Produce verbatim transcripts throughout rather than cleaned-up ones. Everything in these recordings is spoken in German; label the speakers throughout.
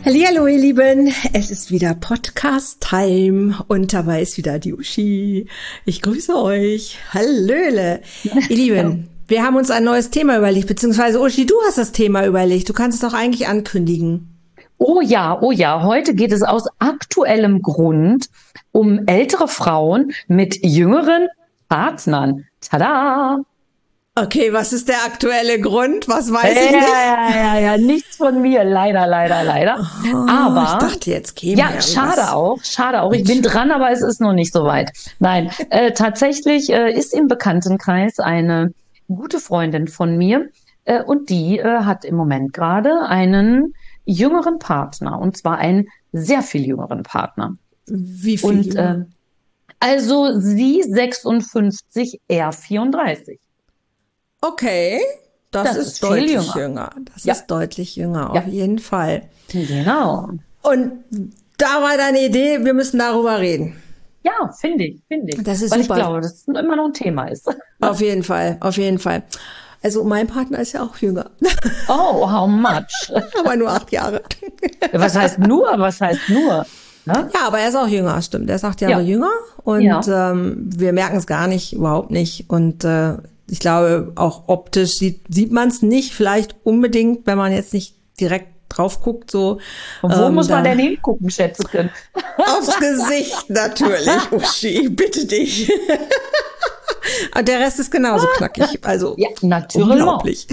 Speaker 1: Hallihallo, ihr Lieben, es ist wieder Podcast-Time und dabei ist wieder die Uschi. Ich grüße euch. Hallöle. Ihr Lieben, wir haben uns ein neues Thema überlegt, beziehungsweise Uschi, du hast das Thema überlegt. Du kannst es doch eigentlich ankündigen.
Speaker 2: Oh ja, oh ja, heute geht es aus aktuellem Grund um ältere Frauen mit jüngeren Partnern. Tada!
Speaker 1: Okay, was ist der aktuelle Grund? Was weiß
Speaker 2: ja,
Speaker 1: ich nicht?
Speaker 2: Ja, ja, ja, nichts von mir, leider, leider, leider.
Speaker 1: Oh,
Speaker 2: aber
Speaker 1: ich dachte, jetzt käme
Speaker 2: ja, schade
Speaker 1: was.
Speaker 2: auch, schade auch. Ich bin dran, aber es ist noch nicht so weit. Nein, äh, tatsächlich äh, ist im Bekanntenkreis eine gute Freundin von mir äh, und die äh, hat im Moment gerade einen jüngeren Partner, und zwar einen sehr viel jüngeren Partner.
Speaker 1: Wie viel?
Speaker 2: Und äh, also sie sechsundfünfzig, er vierunddreißig.
Speaker 1: Okay, das, das ist, ist deutlich jünger. jünger. Das
Speaker 2: ja.
Speaker 1: ist deutlich jünger,
Speaker 2: ja.
Speaker 1: auf jeden Fall.
Speaker 2: Genau.
Speaker 1: Und da war deine Idee, wir müssen darüber reden.
Speaker 2: Ja, finde ich, finde ich.
Speaker 1: Das ist
Speaker 2: Weil
Speaker 1: super.
Speaker 2: ich glaube, das immer noch ein Thema ist.
Speaker 1: Auf jeden Fall, auf jeden Fall. Also mein Partner ist ja auch jünger.
Speaker 2: Oh, how much?
Speaker 1: Aber nur acht Jahre.
Speaker 2: Was heißt nur? Was heißt nur?
Speaker 1: Ne? Ja, aber er ist auch jünger, stimmt. Er ist acht Jahre ja. jünger und ja. ähm, wir merken es gar nicht, überhaupt nicht. Und äh, ich glaube, auch optisch sieht, sieht man es nicht, vielleicht unbedingt, wenn man jetzt nicht direkt drauf guckt. So,
Speaker 2: und wo ähm, muss man denn hingucken, Schätzchen?
Speaker 1: Aufs Gesicht natürlich, Uschi, bitte dich. Und der Rest ist genauso knackig. Also
Speaker 2: ja, natürlich.
Speaker 1: Unglaublich.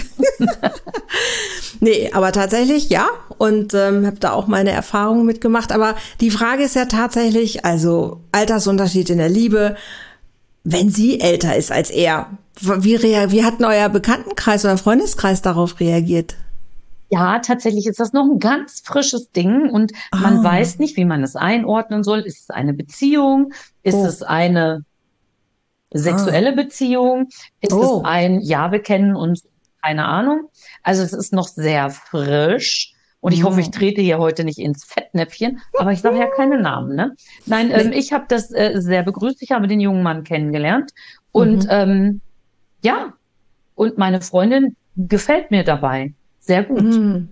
Speaker 1: Nee, aber tatsächlich, ja. Und ähm, habe da auch meine Erfahrungen mitgemacht. Aber die Frage ist ja tatsächlich, also Altersunterschied in der Liebe, wenn sie älter ist als er. Wie, rea- wie hat denn euer Bekanntenkreis oder Freundeskreis darauf reagiert?
Speaker 2: Ja, tatsächlich ist das noch ein ganz frisches Ding und oh. man weiß nicht, wie man es einordnen soll. Ist es eine Beziehung? Ist oh. es eine sexuelle ah. Beziehung? Ist oh. es ein, ja, wir kennen uns, keine Ahnung. Also es ist noch sehr frisch. Und ich hoffe, ich trete hier heute nicht ins Fettnäpfchen, aber ich sage ja keine Namen, ne? Nein, ähm, nee. ich habe das äh, sehr begrüßt. Ich habe den jungen Mann kennengelernt. Und mhm. ähm, ja, und meine Freundin gefällt mir dabei sehr gut.
Speaker 1: Mhm.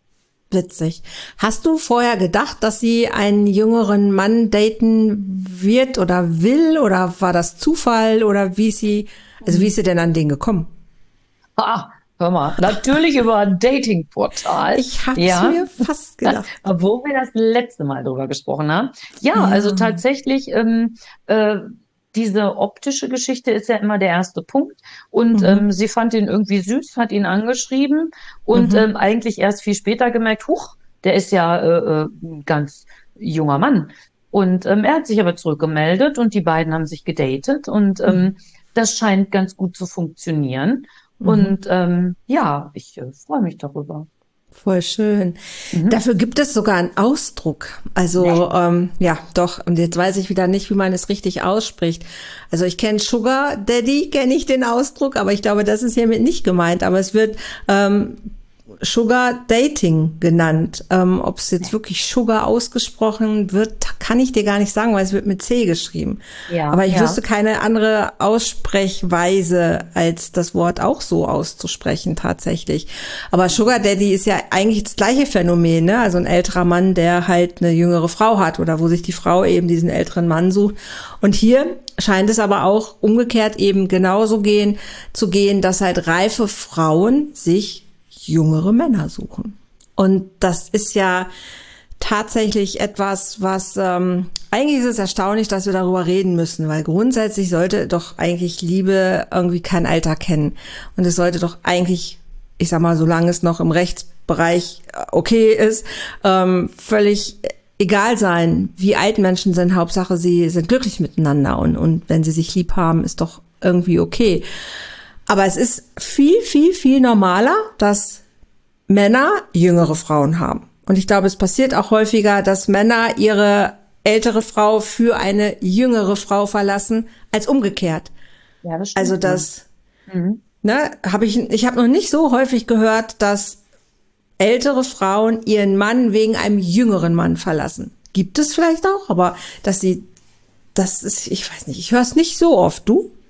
Speaker 1: Witzig. Hast du vorher gedacht, dass sie einen jüngeren Mann daten wird oder will? Oder war das Zufall? Oder wie ist sie, also wie ist sie denn an den gekommen?
Speaker 2: Ah, hör mal, natürlich über ein Datingportal.
Speaker 1: Ich habe
Speaker 2: ja.
Speaker 1: mir fast gedacht.
Speaker 2: Obwohl wir das letzte Mal drüber gesprochen haben. Ja, ja. also tatsächlich, ähm, äh, diese optische Geschichte ist ja immer der erste Punkt. Und mhm. ähm, sie fand ihn irgendwie süß, hat ihn angeschrieben und mhm. ähm, eigentlich erst viel später gemerkt, huch, der ist ja äh, ein ganz junger Mann. Und ähm, er hat sich aber zurückgemeldet und die beiden haben sich gedatet und ähm, mhm. das scheint ganz gut zu funktionieren. Mhm. Und ähm, ja, ich äh, freue mich darüber.
Speaker 1: Voll schön. Mhm. Dafür gibt es sogar einen Ausdruck. Also nee. ähm, ja, doch. Und jetzt weiß ich wieder nicht, wie man es richtig ausspricht. Also ich kenne Sugar Daddy, kenne ich den Ausdruck, aber ich glaube, das ist hiermit nicht gemeint. Aber es wird ähm, Sugar Dating genannt. Ähm, ob es jetzt wirklich Sugar ausgesprochen wird, kann ich dir gar nicht sagen, weil es wird mit C geschrieben. Ja, aber ich ja. wüsste keine andere Aussprechweise, als das Wort auch so auszusprechen tatsächlich. Aber Sugar Daddy ist ja eigentlich das gleiche Phänomen, ne? Also ein älterer Mann, der halt eine jüngere Frau hat oder wo sich die Frau eben diesen älteren Mann sucht. Und hier scheint es aber auch umgekehrt eben genauso gehen, zu gehen, dass halt reife Frauen sich jüngere Männer suchen. Und das ist ja tatsächlich etwas, was ähm, eigentlich ist es erstaunlich, dass wir darüber reden müssen, weil grundsätzlich sollte doch eigentlich Liebe irgendwie kein Alter kennen. Und es sollte doch eigentlich, ich sag mal, solange es noch im Rechtsbereich okay ist, ähm, völlig egal sein, wie alt Menschen sind. Hauptsache, sie sind glücklich miteinander und, und wenn sie sich lieb haben, ist doch irgendwie okay. Aber es ist viel, viel, viel normaler, dass Männer jüngere Frauen haben. Und ich glaube, es passiert auch häufiger, dass Männer ihre ältere Frau für eine jüngere Frau verlassen, als umgekehrt.
Speaker 2: Ja, das stimmt.
Speaker 1: Also das, mhm. ne, habe ich, ich habe noch nicht so häufig gehört, dass ältere Frauen ihren Mann wegen einem jüngeren Mann verlassen. Gibt es vielleicht auch, aber dass sie, das ist, ich weiß nicht, ich höre es nicht so oft. Du?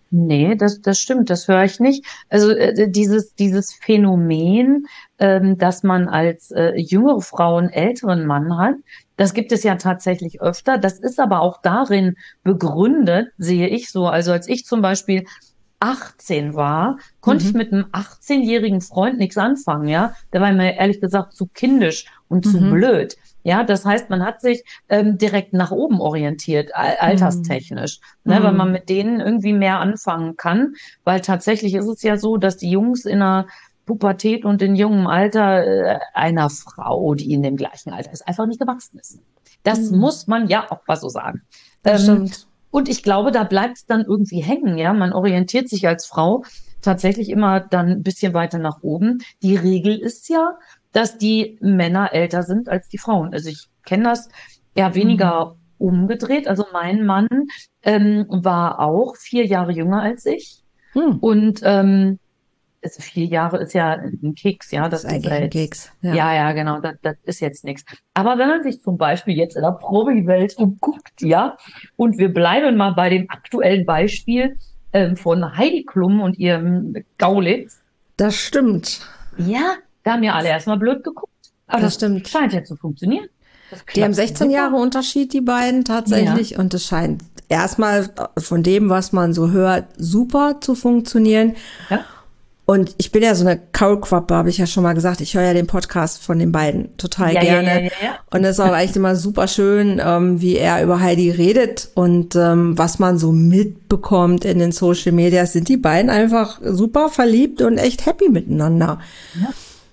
Speaker 2: Nee, das, das stimmt, das höre ich nicht. Also äh, dieses, dieses Phänomen, ähm, dass man als äh, jüngere Frau einen älteren Mann hat, das gibt es ja tatsächlich öfter. Das ist aber auch darin begründet, sehe ich so. Also als ich zum Beispiel achtzehn war, konnte ich
Speaker 1: Mhm.
Speaker 2: mit einem achtzehnjährigen Freund nichts anfangen, ja. Der war mir ehrlich gesagt zu kindisch und zu
Speaker 1: Mhm.
Speaker 2: blöd. Ja, das heißt, man hat sich ähm, direkt nach oben orientiert, al-
Speaker 1: Mhm.
Speaker 2: alterstechnisch, ne, weil man
Speaker 1: Mhm.
Speaker 2: mit denen irgendwie mehr anfangen kann, weil tatsächlich ist es ja so, dass die Jungs in der Pubertät und in jungem Alter äh, einer Frau, die in dem gleichen Alter ist, einfach nicht gewachsen ist. Das
Speaker 1: Mhm.
Speaker 2: muss man ja auch mal so sagen.
Speaker 1: Das
Speaker 2: Ähm,
Speaker 1: stimmt.
Speaker 2: und ich glaube, da bleibt es dann irgendwie hängen, ja. Man orientiert sich als Frau tatsächlich immer dann ein bisschen weiter nach oben. Die Regel ist ja, dass die Männer älter sind als die Frauen. Also ich kenne das eher
Speaker 1: Mhm.
Speaker 2: weniger umgedreht. Also mein Mann ähm, war auch vier Jahre jünger als ich.
Speaker 1: Hm.
Speaker 2: Und ähm, also vier Jahre ist ja ein Keks, ja.
Speaker 1: Das
Speaker 2: Das
Speaker 1: ist
Speaker 2: ist ja
Speaker 1: eigentlich ein
Speaker 2: jetzt,
Speaker 1: Keks. Ja.
Speaker 2: ja, ja, genau, das, das ist jetzt nichts. Aber wenn man sich zum Beispiel jetzt in der Promi-Welt umguckt, ja, und wir bleiben mal bei dem aktuellen Beispiel ähm, von Heidi Klum und ihrem Gaulitz,
Speaker 1: Das stimmt.
Speaker 2: ja, da haben ja alle erstmal blöd geguckt. Aber
Speaker 1: Das
Speaker 2: das
Speaker 1: stimmt.
Speaker 2: scheint ja zu funktionieren. Das
Speaker 1: Die haben
Speaker 2: klappt
Speaker 1: sechzehn Jahre
Speaker 2: super.
Speaker 1: Unterschied, die beiden
Speaker 2: Ja,
Speaker 1: tatsächlich. Und es scheint erstmal von dem, was man so hört, super zu funktionieren.
Speaker 2: ja,
Speaker 1: Und ich bin ja so eine Kaulquappe, habe ich ja schon mal gesagt. Ich höre ja den Podcast von den beiden total
Speaker 2: ja, ja, ja,
Speaker 1: gerne.
Speaker 2: ja, ja.
Speaker 1: Und es ist auch echt immer super schön, ähm, wie er über Heidi redet und ähm, was man so mitbekommt in den Social Media, sind die beiden einfach super verliebt und echt happy miteinander.
Speaker 2: Ja,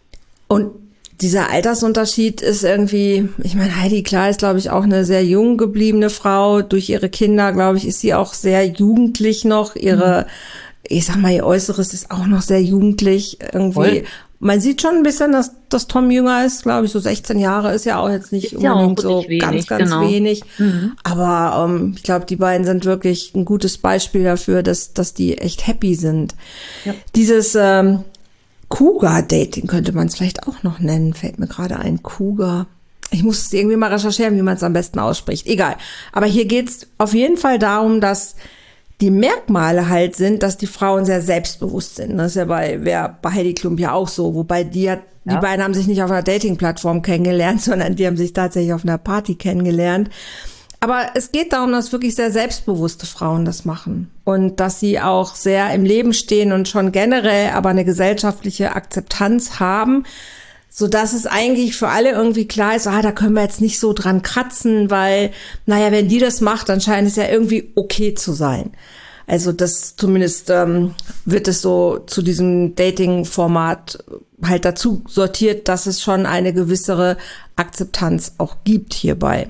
Speaker 1: Und dieser Altersunterschied ist irgendwie, ich meine, Heidi Klum ist, glaube ich, auch eine sehr jung gebliebene Frau. Durch ihre Kinder, glaube ich, ist sie auch sehr jugendlich noch.
Speaker 2: mhm.
Speaker 1: Ihre, ich sag mal, ihr Äußeres ist auch noch sehr jugendlich irgendwie.
Speaker 2: Voll.
Speaker 1: Man sieht schon ein bisschen, dass, dass Tom jünger ist, glaube ich, so sechzehn Jahre ist ja auch jetzt nicht
Speaker 2: Ist ja auch
Speaker 1: unbedingt
Speaker 2: nicht
Speaker 1: so ganz,
Speaker 2: wenig,
Speaker 1: ganz
Speaker 2: genau.
Speaker 1: wenig.
Speaker 2: Mhm.
Speaker 1: Aber ähm, ich glaube, die beiden sind wirklich ein gutes Beispiel dafür, dass, dass die echt happy sind.
Speaker 2: Ja.
Speaker 1: Dieses ähm, Cougar-Dating könnte man es vielleicht auch noch nennen, fällt mir gerade ein. Cougar. Ich muss es irgendwie mal recherchieren, wie man es am besten ausspricht. Egal. Aber hier geht es auf jeden Fall darum, dass die Merkmale halt sind, dass die Frauen sehr selbstbewusst sind. Das ist ja bei, wär bei Heidi Klum ja auch so. Wobei die hat, die
Speaker 2: Ja.
Speaker 1: beiden haben sich nicht auf einer Dating-Plattform kennengelernt, sondern die haben sich tatsächlich auf einer Party kennengelernt. Aber es geht darum, dass wirklich sehr selbstbewusste Frauen das machen und dass sie auch sehr im Leben stehen und schon generell aber eine gesellschaftliche Akzeptanz haben, so dass es eigentlich für alle irgendwie klar ist, ah, da können wir jetzt nicht so dran kratzen, weil, naja, wenn die das macht, dann scheint es ja irgendwie okay zu sein. Also das zumindest ähm, wird es so zu diesem Dating-Format halt dazu sortiert, dass es schon eine gewissere Akzeptanz auch gibt hierbei.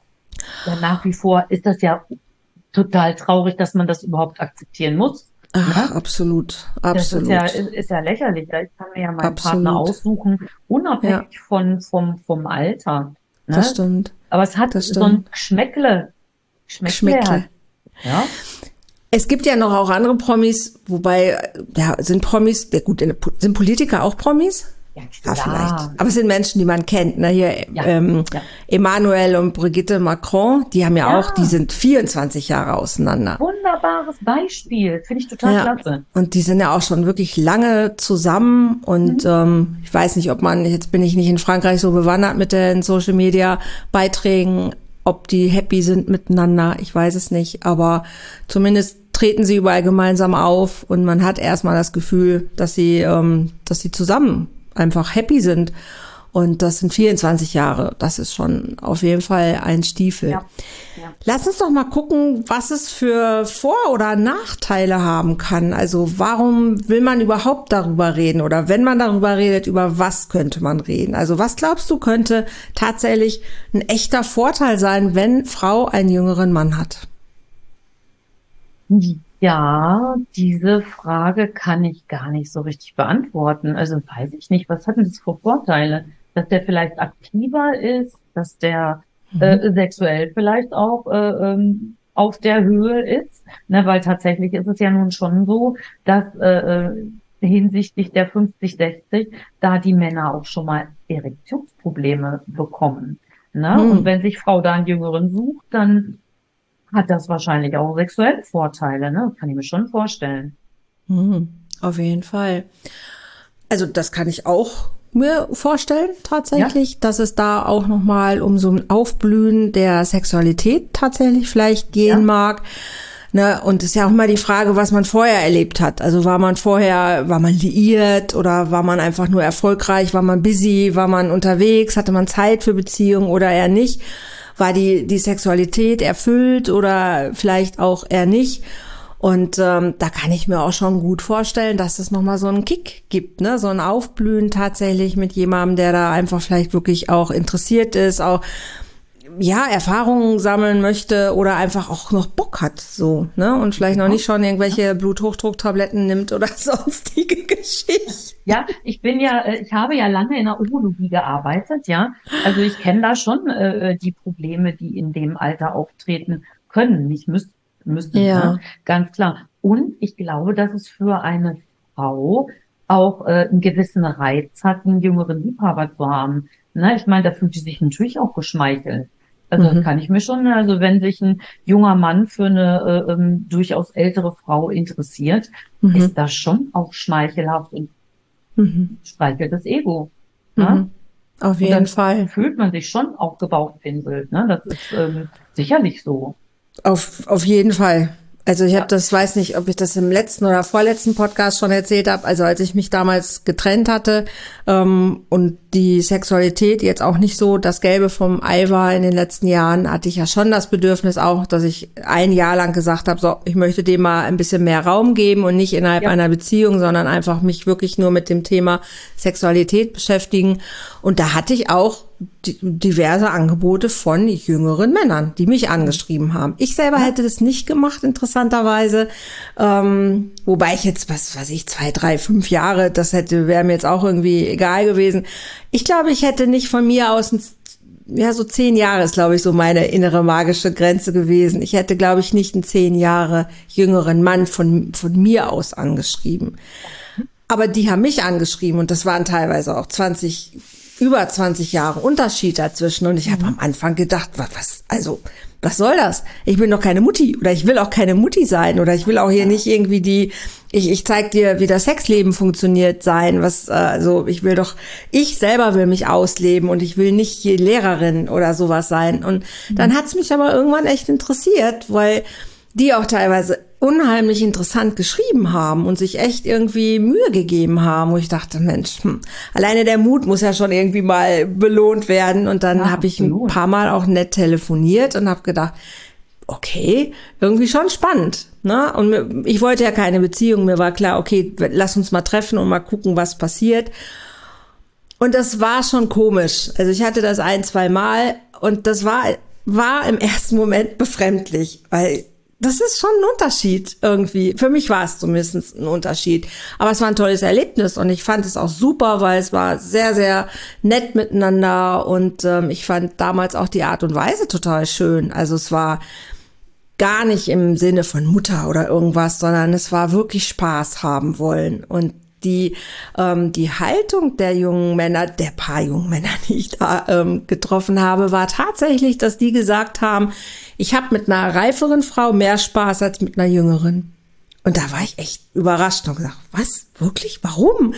Speaker 2: Ja, nach wie vor ist das ja total traurig, dass man das überhaupt akzeptieren muss.
Speaker 1: Ach,
Speaker 2: Ne?
Speaker 1: absolut,
Speaker 2: Das ist ja,
Speaker 1: absolut,
Speaker 2: ist, ist ja lächerlich. Ja, ich kann mir ja meinen Partner
Speaker 1: absolut.
Speaker 2: aussuchen,
Speaker 1: Ja,
Speaker 2: unabhängig von, vom, vom Alter.
Speaker 1: das
Speaker 2: Ne?
Speaker 1: stimmt,
Speaker 2: Aber es hat
Speaker 1: das
Speaker 2: so ein
Speaker 1: stimmt.
Speaker 2: Geschmäckle. Geschmäckle hat.
Speaker 1: Geschmäckle.
Speaker 2: Ja,
Speaker 1: Es gibt ja noch auch andere Promis, wobei, ja, sind Promis, ja gut, sind Politiker auch Promis?
Speaker 2: ja
Speaker 1: Ja, vielleicht.
Speaker 2: klar.
Speaker 1: Aber es sind Menschen, die man kennt. Ne? Hier
Speaker 2: Ja,
Speaker 1: ähm,
Speaker 2: ja.
Speaker 1: Emmanuel und Brigitte Macron, die haben ja auch, die
Speaker 2: Ja,
Speaker 1: sind vierundzwanzig Jahre auseinander.
Speaker 2: wunderbares Beispiel. Finde ich total
Speaker 1: Ja,
Speaker 2: klasse.
Speaker 1: und die sind ja auch schon wirklich lange zusammen und
Speaker 2: Mhm.
Speaker 1: ähm, ich weiß nicht, ob man, jetzt bin ich nicht in Frankreich so bewandert mit den Social Media Beiträgen, ob die happy sind miteinander, ich weiß es nicht, aber zumindest treten sie überall gemeinsam auf und man hat erstmal das Gefühl, dass sie, ähm, dass sie zusammen einfach happy sind. Und das sind vierundzwanzig Jahre. Das ist schon auf jeden Fall ein Stiefel.
Speaker 2: Ja, ja.
Speaker 1: Lass uns doch mal gucken, was es für Vor- oder Nachteile haben kann. Also warum will man überhaupt darüber reden? Oder wenn man darüber redet, über was könnte man reden? Also was glaubst du, könnte tatsächlich ein echter Vorteil sein, wenn Frau einen jüngeren Mann hat?
Speaker 2: Ja, diese Frage kann ich gar nicht so richtig beantworten. Also weiß ich nicht, was hat denn das für Vorteile? Dass der vielleicht aktiver ist, dass der äh, sexuell vielleicht auch äh, ähm, auf der Höhe ist, ne? Weil tatsächlich ist es ja nun schon so, dass äh, äh, hinsichtlich der fünfzig, sechzig da die Männer auch schon mal Erektionsprobleme bekommen, ne? Und
Speaker 1: Hm.
Speaker 2: wenn sich Frau da einen Jüngeren sucht, dann hat das wahrscheinlich auch sexuelle Vorteile, ne? Kann ich mir schon vorstellen.
Speaker 1: Mhm, auf jeden Fall. Also das kann ich auch mir vorstellen,
Speaker 2: Ja,
Speaker 1: tatsächlich, dass es da auch nochmal um so ein Aufblühen der Sexualität tatsächlich vielleicht gehen
Speaker 2: ja.
Speaker 1: mag. Ne, und es ist ja auch immer die Frage, was man vorher erlebt hat. Also war man vorher, war man liiert oder war man einfach nur erfolgreich, war man busy, war man unterwegs, hatte man Zeit für Beziehungen oder eher nicht? War die, die Sexualität erfüllt oder vielleicht auch eher nicht? Und ähm, da kann ich mir auch schon gut vorstellen, dass es nochmal so einen Kick gibt, ne? So ein Aufblühen tatsächlich mit jemandem, der da einfach vielleicht wirklich auch interessiert ist, auch ja, Erfahrungen sammeln möchte oder einfach auch noch Bock hat, so, ne? Und vielleicht noch
Speaker 2: Ja.
Speaker 1: nicht schon irgendwelche Bluthochdrucktabletten nimmt oder sonstige Geschichten.
Speaker 2: Ja, ich bin ja, äh, ich habe ja lange in der Urologie gearbeitet, ja. Also ich kenne da schon äh, die Probleme, die in dem Alter auftreten können, nicht müssen, müssen, ne?
Speaker 1: Ja.
Speaker 2: Ganz klar. Und ich glaube, dass es für eine Frau auch äh, einen gewissen Reiz hat, einen jüngeren Liebhaber zu haben. Ne? Ich meine, da fühlt sie sich natürlich auch geschmeichelt. Also das
Speaker 1: Mhm.
Speaker 2: kann ich mir schon, also wenn sich ein junger Mann für eine äh, ähm, durchaus ältere Frau interessiert, ist
Speaker 1: Mhm.
Speaker 2: das schon auch schmeichelhaft und
Speaker 1: Mhm.
Speaker 2: streichelt das Ego. Ne?
Speaker 1: Mhm. Auf
Speaker 2: Und
Speaker 1: jeden
Speaker 2: dann
Speaker 1: Fall.
Speaker 2: fühlt man sich schon auch gebauchpinselt. Ne? Das ist ähm, sicherlich so.
Speaker 1: Auf, auf jeden Fall. Also ich habe
Speaker 2: Ja,
Speaker 1: das, weiß nicht, ob ich das im letzten oder vorletzten Podcast schon erzählt habe. Also als ich mich damals getrennt hatte ähm, und die Sexualität jetzt auch nicht so das Gelbe vom Ei war in den letzten Jahren, hatte ich ja schon das Bedürfnis auch, dass ich ein Jahr lang gesagt habe, so, ich möchte dem mal ein bisschen mehr Raum geben und nicht innerhalb
Speaker 2: ja.
Speaker 1: einer Beziehung, sondern einfach mich wirklich nur mit dem Thema Sexualität beschäftigen. Und da hatte ich auch diverse Angebote von jüngeren Männern, die mich angeschrieben haben. Ich selber
Speaker 2: Ja.
Speaker 1: hätte das nicht gemacht, interessanterweise. Ähm, wobei ich jetzt, was weiß ich, zwei, drei, fünf Jahre, das hätte, wäre mir jetzt auch irgendwie egal gewesen. Ich glaube, ich hätte nicht von mir aus, ein, ja, so zehn Jahre ist, glaube ich, so meine innere magische Grenze gewesen. Ich hätte, glaube ich, nicht einen zehn Jahre jüngeren Mann von, von mir aus angeschrieben. Aber die haben mich angeschrieben und das waren teilweise auch zwanzig, über zwanzig Jahre Unterschied dazwischen. Und ich habe am Anfang gedacht, was, was, also, was soll das? Ich bin doch keine Mutti oder ich will auch keine Mutti sein oder ich will auch hier nicht irgendwie die, ich, ich zeig dir, wie das Sexleben funktioniert sein. Was, also, ich will doch, ich selber will mich ausleben und ich will nicht hier Lehrerin oder sowas sein. Und dann hat's mich aber irgendwann echt interessiert, weil die auch teilweise unheimlich interessant geschrieben haben und sich echt irgendwie Mühe gegeben haben, wo ich dachte, Mensch, hm, alleine der Mut muss ja schon irgendwie mal belohnt werden. Und dann
Speaker 2: Ja,
Speaker 1: habe ich ein
Speaker 2: absolut.
Speaker 1: paar Mal auch nett telefoniert und habe gedacht, okay, irgendwie schon spannend. Ne? Und mir, ich wollte ja keine Beziehung, mir war klar, okay, lass uns mal treffen und mal gucken, was passiert. Und das war schon komisch. Also ich hatte das ein, zwei Mal und das war, war im ersten Moment befremdlich, weil das ist schon ein Unterschied irgendwie. Für mich war es zumindest ein Unterschied. Aber es war ein tolles Erlebnis und ich fand es auch super, weil es war sehr, sehr nett miteinander und ähm, ich fand damals auch die Art und Weise total schön. Also es war gar nicht im Sinne von Mutter oder irgendwas, sondern es war wirklich Spaß haben wollen. Und die, ähm, die Haltung der jungen Männer, der paar jungen Männer, die ich da ähm, getroffen habe, war tatsächlich, dass die gesagt haben, ich habe mit einer reiferen Frau mehr Spaß als mit einer jüngeren. Und da war ich echt überrascht und gesagt, was? Wirklich? Warum?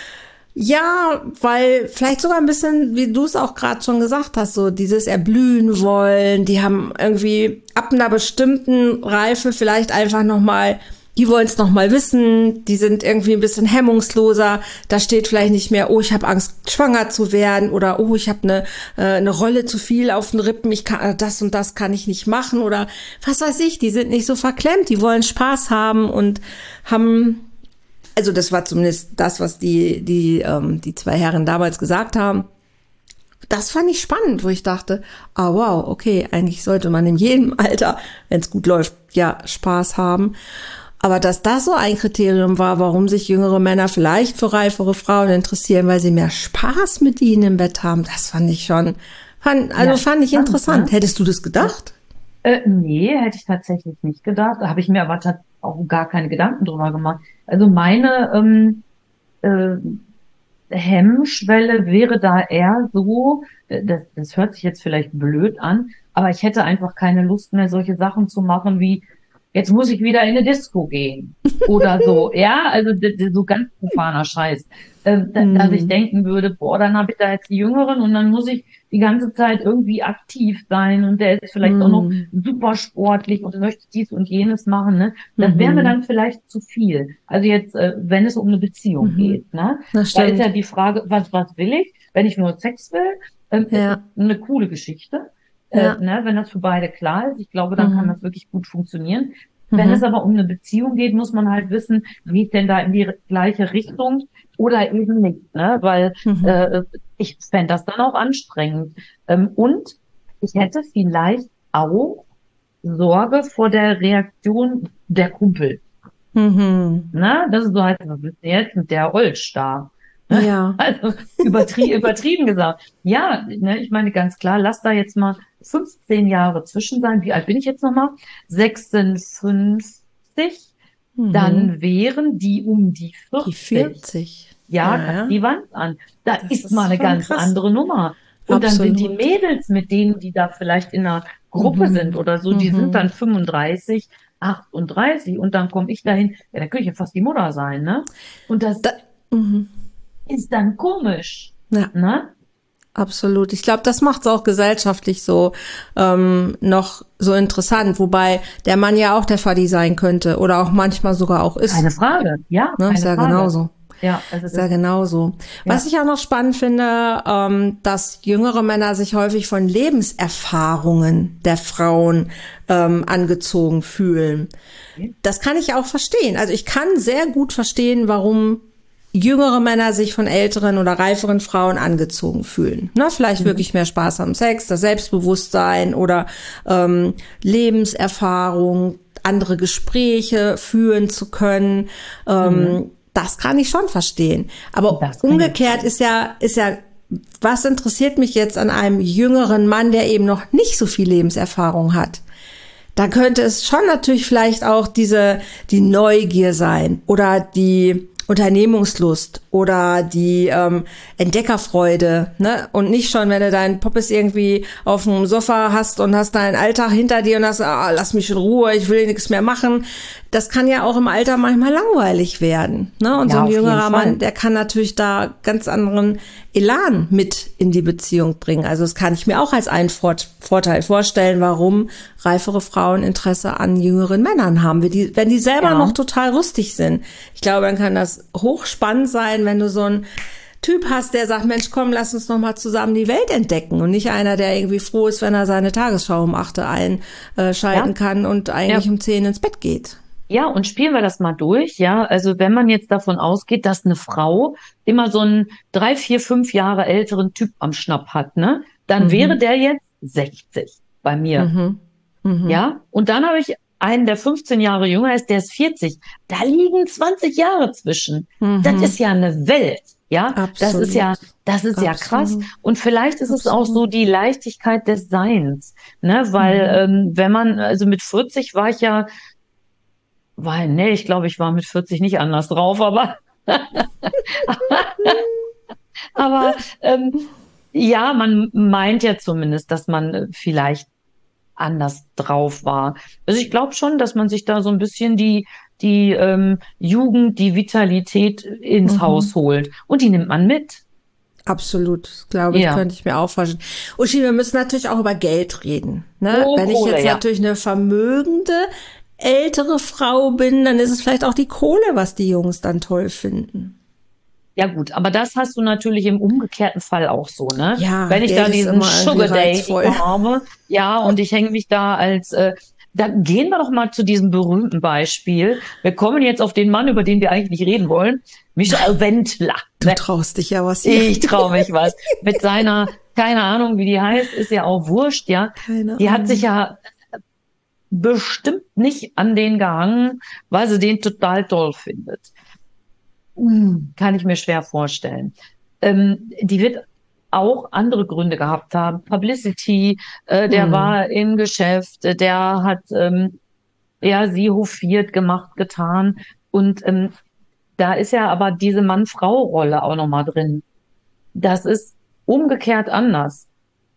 Speaker 1: Ja, weil vielleicht sogar ein bisschen, wie du es auch gerade schon gesagt hast, so dieses Erblühen wollen, die haben irgendwie ab einer bestimmten Reife vielleicht einfach nochmal, die wollen es nochmal wissen, die sind irgendwie ein bisschen hemmungsloser, da steht vielleicht nicht mehr, oh, ich habe Angst, schwanger zu werden oder oh, ich habe eine, äh, eine Rolle zu viel auf den Rippen, ich kann, das und das kann ich nicht machen oder was weiß ich, die sind nicht so verklemmt, die wollen Spaß haben und haben... Also das war zumindest das, was die die ähm, die zwei Herren damals gesagt haben. Das fand ich spannend, wo ich dachte, ah wow, okay, eigentlich sollte man in jedem Alter, wenn es gut läuft, ja Spaß haben. Aber dass das so ein Kriterium war, warum sich jüngere Männer vielleicht für reifere Frauen interessieren, weil sie mehr Spaß mit ihnen im Bett haben, das fand ich schon, fand, also
Speaker 2: Ja,
Speaker 1: fand ich
Speaker 2: spannend,
Speaker 1: interessant.
Speaker 2: ne?
Speaker 1: Hättest du das gedacht?
Speaker 2: Äh, nee, hätte ich tatsächlich nicht gedacht. Da habe ich mir aber tat- auch gar keine Gedanken drüber gemacht. Also meine ähm, äh, Hemmschwelle wäre da eher so, äh, das, das hört sich jetzt vielleicht blöd an, aber ich hätte einfach keine Lust mehr, solche Sachen zu machen wie, jetzt muss ich wieder in eine Disco gehen oder so. Ja, also d- d- so ganz profaner Scheiß. Ähm, da, dass ich
Speaker 1: Hm.
Speaker 2: denken würde, boah, dann habe ich da jetzt die Jüngeren und dann muss ich die ganze Zeit irgendwie aktiv sein und der ist vielleicht auch noch
Speaker 1: Hm.
Speaker 2: super sportlich und möchte dies und jenes machen. Ne? Das wäre mir
Speaker 1: Mhm.
Speaker 2: dann vielleicht zu viel. Also jetzt, äh, wenn es um eine Beziehung
Speaker 1: Mhm.
Speaker 2: geht, ne?
Speaker 1: Das
Speaker 2: Da ist ja
Speaker 1: stimmt.
Speaker 2: die Frage, was, was will ich? Wenn ich nur Sex will, ähm, ist es
Speaker 1: Ja,
Speaker 2: eine coole Geschichte. Äh,
Speaker 1: ja.
Speaker 2: ne, wenn das für beide klar ist, ich glaube, dann kann
Speaker 1: Mhm.
Speaker 2: das wirklich gut funktionieren. Wenn es
Speaker 1: Mhm.
Speaker 2: aber um eine Beziehung geht, muss man halt wissen, geht denn da in die gleiche Richtung oder eben nicht, ne? Weil
Speaker 1: Mhm.
Speaker 2: äh, ich fände das dann auch anstrengend. Ähm, und ich hätte vielleicht auch Sorge vor der Reaktion der Kumpel.
Speaker 1: Mhm.
Speaker 2: Ne? Das ist so halt, was ist denn jetzt mit der Olsch da? Ne?
Speaker 1: Ja.
Speaker 2: Also übertrie übertrieben gesagt. Ja, ne, ich meine ganz klar, lass da jetzt mal fünfzehn Jahre zwischen sein. Wie alt bin ich jetzt nochmal? sechsundfünfzig.
Speaker 1: Mhm.
Speaker 2: Dann wären die um die
Speaker 1: Die
Speaker 2: vierzig.
Speaker 1: vierzig.
Speaker 2: Ja,
Speaker 1: Ja,
Speaker 2: guck
Speaker 1: ja.
Speaker 2: die Wand an. Da
Speaker 1: Das
Speaker 2: ist mal
Speaker 1: ist
Speaker 2: eine
Speaker 1: schon
Speaker 2: ganz
Speaker 1: krass.
Speaker 2: andere Nummer. Und dann sind die
Speaker 1: Absolut.
Speaker 2: Mädels, mit denen die da vielleicht in einer Gruppe sind
Speaker 1: Mhm.
Speaker 2: oder so, die sind
Speaker 1: Mhm.
Speaker 2: dann fünfunddreißig, achtunddreißig und dann komme ich dahin, ja, dann könnte ich ja fast die Mutter sein, ne? Und das
Speaker 1: Da, mhm.
Speaker 2: ist dann komisch,
Speaker 1: Ja.
Speaker 2: ne?
Speaker 1: Absolut. Ich glaube, das macht es auch gesellschaftlich so ähm, noch so interessant, wobei der Mann ja auch der Vati sein könnte oder auch manchmal sogar auch ist.
Speaker 2: Keine Frage, ja,
Speaker 1: Ne, ist
Speaker 2: keine
Speaker 1: ja
Speaker 2: Frage.
Speaker 1: genauso.
Speaker 2: Ja, also
Speaker 1: Ist ja
Speaker 2: das,
Speaker 1: genauso. Was
Speaker 2: ja.
Speaker 1: ich auch noch spannend finde, ähm, dass jüngere Männer sich häufig von Lebenserfahrungen der Frauen ähm, angezogen fühlen. Das kann ich auch verstehen. Also ich kann sehr gut verstehen, warum jüngere Männer sich von älteren oder reiferen Frauen angezogen fühlen. Na, vielleicht
Speaker 2: Mhm.
Speaker 1: wirklich mehr Spaß am Sex, das Selbstbewusstsein oder ähm, Lebenserfahrung, andere Gespräche führen zu können.
Speaker 2: Mhm.
Speaker 1: Ähm, das kann ich schon verstehen. Aber
Speaker 2: Das kann ich auch
Speaker 1: umgekehrt
Speaker 2: verstehen.
Speaker 1: ist ja, ist ja, was interessiert mich jetzt an einem jüngeren Mann, der eben noch nicht so viel Lebenserfahrung hat? Da könnte es schon natürlich vielleicht auch diese, die Neugier sein oder die Unternehmungslust oder die ähm, Entdeckerfreude, ne? Und nicht schon, wenn du deinen Poppes irgendwie auf dem Sofa hast und hast deinen Alltag hinter dir und hast, ah, lass mich in Ruhe, ich will nichts mehr machen. Das kann ja auch im Alter manchmal langweilig werden, ne? Und so
Speaker 2: Ja,
Speaker 1: ein
Speaker 2: auf jeden
Speaker 1: jüngerer Mann,
Speaker 2: Fall.
Speaker 1: der kann natürlich da ganz anderen Elan mit in die Beziehung bringen. Also das kann ich mir auch als einen Vorteil vorstellen, warum reifere Frauen Interesse an jüngeren Männern haben, wenn die, wenn die selber noch
Speaker 2: Ja.
Speaker 1: total rüstig sind. Ich glaube, dann kann das hochspannend sein, wenn du so einen Typ hast, der sagt, Mensch, komm, lass uns noch mal zusammen die Welt entdecken und nicht einer, der irgendwie froh ist, wenn er seine Tagesschau um acht Uhr einschalten
Speaker 2: Ja,
Speaker 1: kann und eigentlich
Speaker 2: ja.
Speaker 1: um zehn ins Bett geht.
Speaker 2: Ja, und spielen wir das mal durch, ja. Also wenn man jetzt davon ausgeht, dass eine Frau immer so einen drei, vier, fünf Jahre älteren Typ am Schnapp hat, ne, dann wäre
Speaker 1: Mhm.
Speaker 2: der jetzt sechzig bei mir,
Speaker 1: Mhm. Mhm.
Speaker 2: ja. Und dann habe ich einen, der fünfzehn Jahre jünger ist, der ist vierzig. Da liegen zwanzig Jahre zwischen. Das
Speaker 1: Mhm.
Speaker 2: ist ja eine Welt, ja. Das ist ja,
Speaker 1: Absolut.
Speaker 2: das ist ja krass.
Speaker 1: Absolut.
Speaker 2: Und vielleicht ist es auch so
Speaker 1: Absolut.
Speaker 2: die Leichtigkeit des Seins, ne, weil
Speaker 1: Mhm.
Speaker 2: ähm, wenn man, also mit vierzig war ich ja weil, nee, ich glaube, ich war mit vierzig nicht anders drauf, aber, aber ähm, ja, man meint ja zumindest, dass man äh, vielleicht anders drauf war. Also ich glaube schon, dass man sich da so ein bisschen die, die ähm, Jugend, die Vitalität ins Haus
Speaker 1: Mhm.
Speaker 2: holt. Und die nimmt man mit.
Speaker 1: Absolut, das glaube ich,
Speaker 2: Ja.
Speaker 1: könnte ich mir auch vorstellen. Uschi, wir müssen natürlich auch über Geld reden. Ne?
Speaker 2: Oh,
Speaker 1: Wenn ich
Speaker 2: Kohle,
Speaker 1: jetzt
Speaker 2: ja.
Speaker 1: natürlich eine vermögende ältere Frau bin, dann ist es vielleicht auch die Kohle, was die Jungs dann toll finden.
Speaker 2: Ja gut, aber das hast du natürlich im umgekehrten Fall auch so, ne?
Speaker 1: Ja,
Speaker 2: Wenn ich
Speaker 1: Geld
Speaker 2: da
Speaker 1: ist
Speaker 2: diesen
Speaker 1: immer irgendwie
Speaker 2: Sugar Daddy
Speaker 1: reizvoll.
Speaker 2: habe, ja, und ich hänge mich da als, äh, dann gehen wir doch mal zu diesem berühmten Beispiel. Wir kommen jetzt auf den Mann, über den wir eigentlich nicht reden wollen, Michael Wendler.
Speaker 1: Du
Speaker 2: Ne?
Speaker 1: traust dich ja was hier.
Speaker 2: Ich traue mich was. Mit seiner, keine Ahnung, wie die heißt, ist ja auch wurscht, ja.
Speaker 1: Keine
Speaker 2: Die hat sich
Speaker 1: Ahnung.
Speaker 2: ja bestimmt nicht an den gehangen, weil sie den total toll findet. Hm, kann ich mir schwer vorstellen. Ähm, die wird auch andere Gründe gehabt haben. Publicity, äh, der
Speaker 1: Hm.
Speaker 2: war im Geschäft, äh, der hat ähm, ja sie hofiert, gemacht, getan. Und ähm, da ist ja aber diese Mann-Frau-Rolle auch nochmal drin. Das ist umgekehrt anders.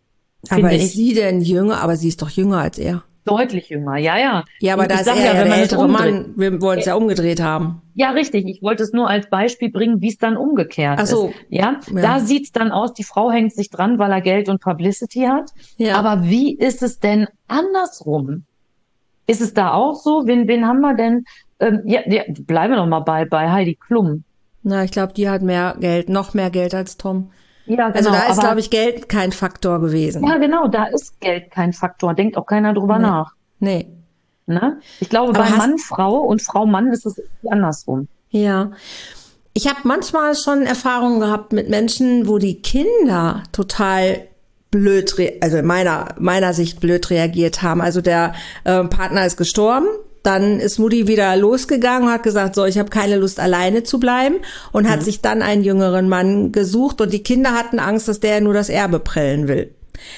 Speaker 1: Aber ist
Speaker 2: ich.
Speaker 1: sie denn jünger? Aber sie ist doch jünger als er.
Speaker 2: Deutlich jünger, ja, ja.
Speaker 1: Ja, aber
Speaker 2: Und
Speaker 1: da
Speaker 2: ich
Speaker 1: ist
Speaker 2: sag
Speaker 1: er
Speaker 2: ja,
Speaker 1: ja
Speaker 2: wenn
Speaker 1: der
Speaker 2: man es
Speaker 1: ältere
Speaker 2: umdreht.
Speaker 1: Mann. Wir wollen es ja umgedreht haben.
Speaker 2: Ja, richtig. Ich wollte es nur als Beispiel bringen, wie es dann umgekehrt
Speaker 1: Ach so.
Speaker 2: ist. Ja,
Speaker 1: Ja.
Speaker 2: da sieht's dann aus, die Frau hängt sich dran, weil er Geld und Publicity hat.
Speaker 1: Ja.
Speaker 2: Aber wie ist es denn andersrum? Ist es da auch so? Wen, wen haben wir denn? Ähm, ja, ja, bleiben wir doch mal bei, bei Heidi Klum.
Speaker 1: Na, ich glaube, die hat mehr Geld, noch mehr Geld als Tom.
Speaker 2: Ja, genau.
Speaker 1: Also da ist,
Speaker 2: aber,
Speaker 1: glaube ich, Geld kein Faktor gewesen.
Speaker 2: ja, genau, da ist Geld kein Faktor. Denkt auch keiner drüber
Speaker 1: Nee.
Speaker 2: nach.
Speaker 1: Nee.
Speaker 2: Ne? Ich glaube,
Speaker 1: Aber
Speaker 2: bei
Speaker 1: hast-
Speaker 2: Mann, Frau und Frau, Mann ist es irgendwie andersrum.
Speaker 1: Ja. Ich habe manchmal schon Erfahrungen gehabt mit Menschen, wo die Kinder total blöd, re- also in meiner, meiner Sicht blöd reagiert haben. Also der äh, Partner ist gestorben. Dann ist Mutti wieder losgegangen und hat gesagt, so, ich habe keine Lust, alleine zu bleiben. Und hat
Speaker 2: Mhm.
Speaker 1: sich dann einen jüngeren Mann gesucht. Und die Kinder hatten Angst, dass der nur das Erbe prellen will.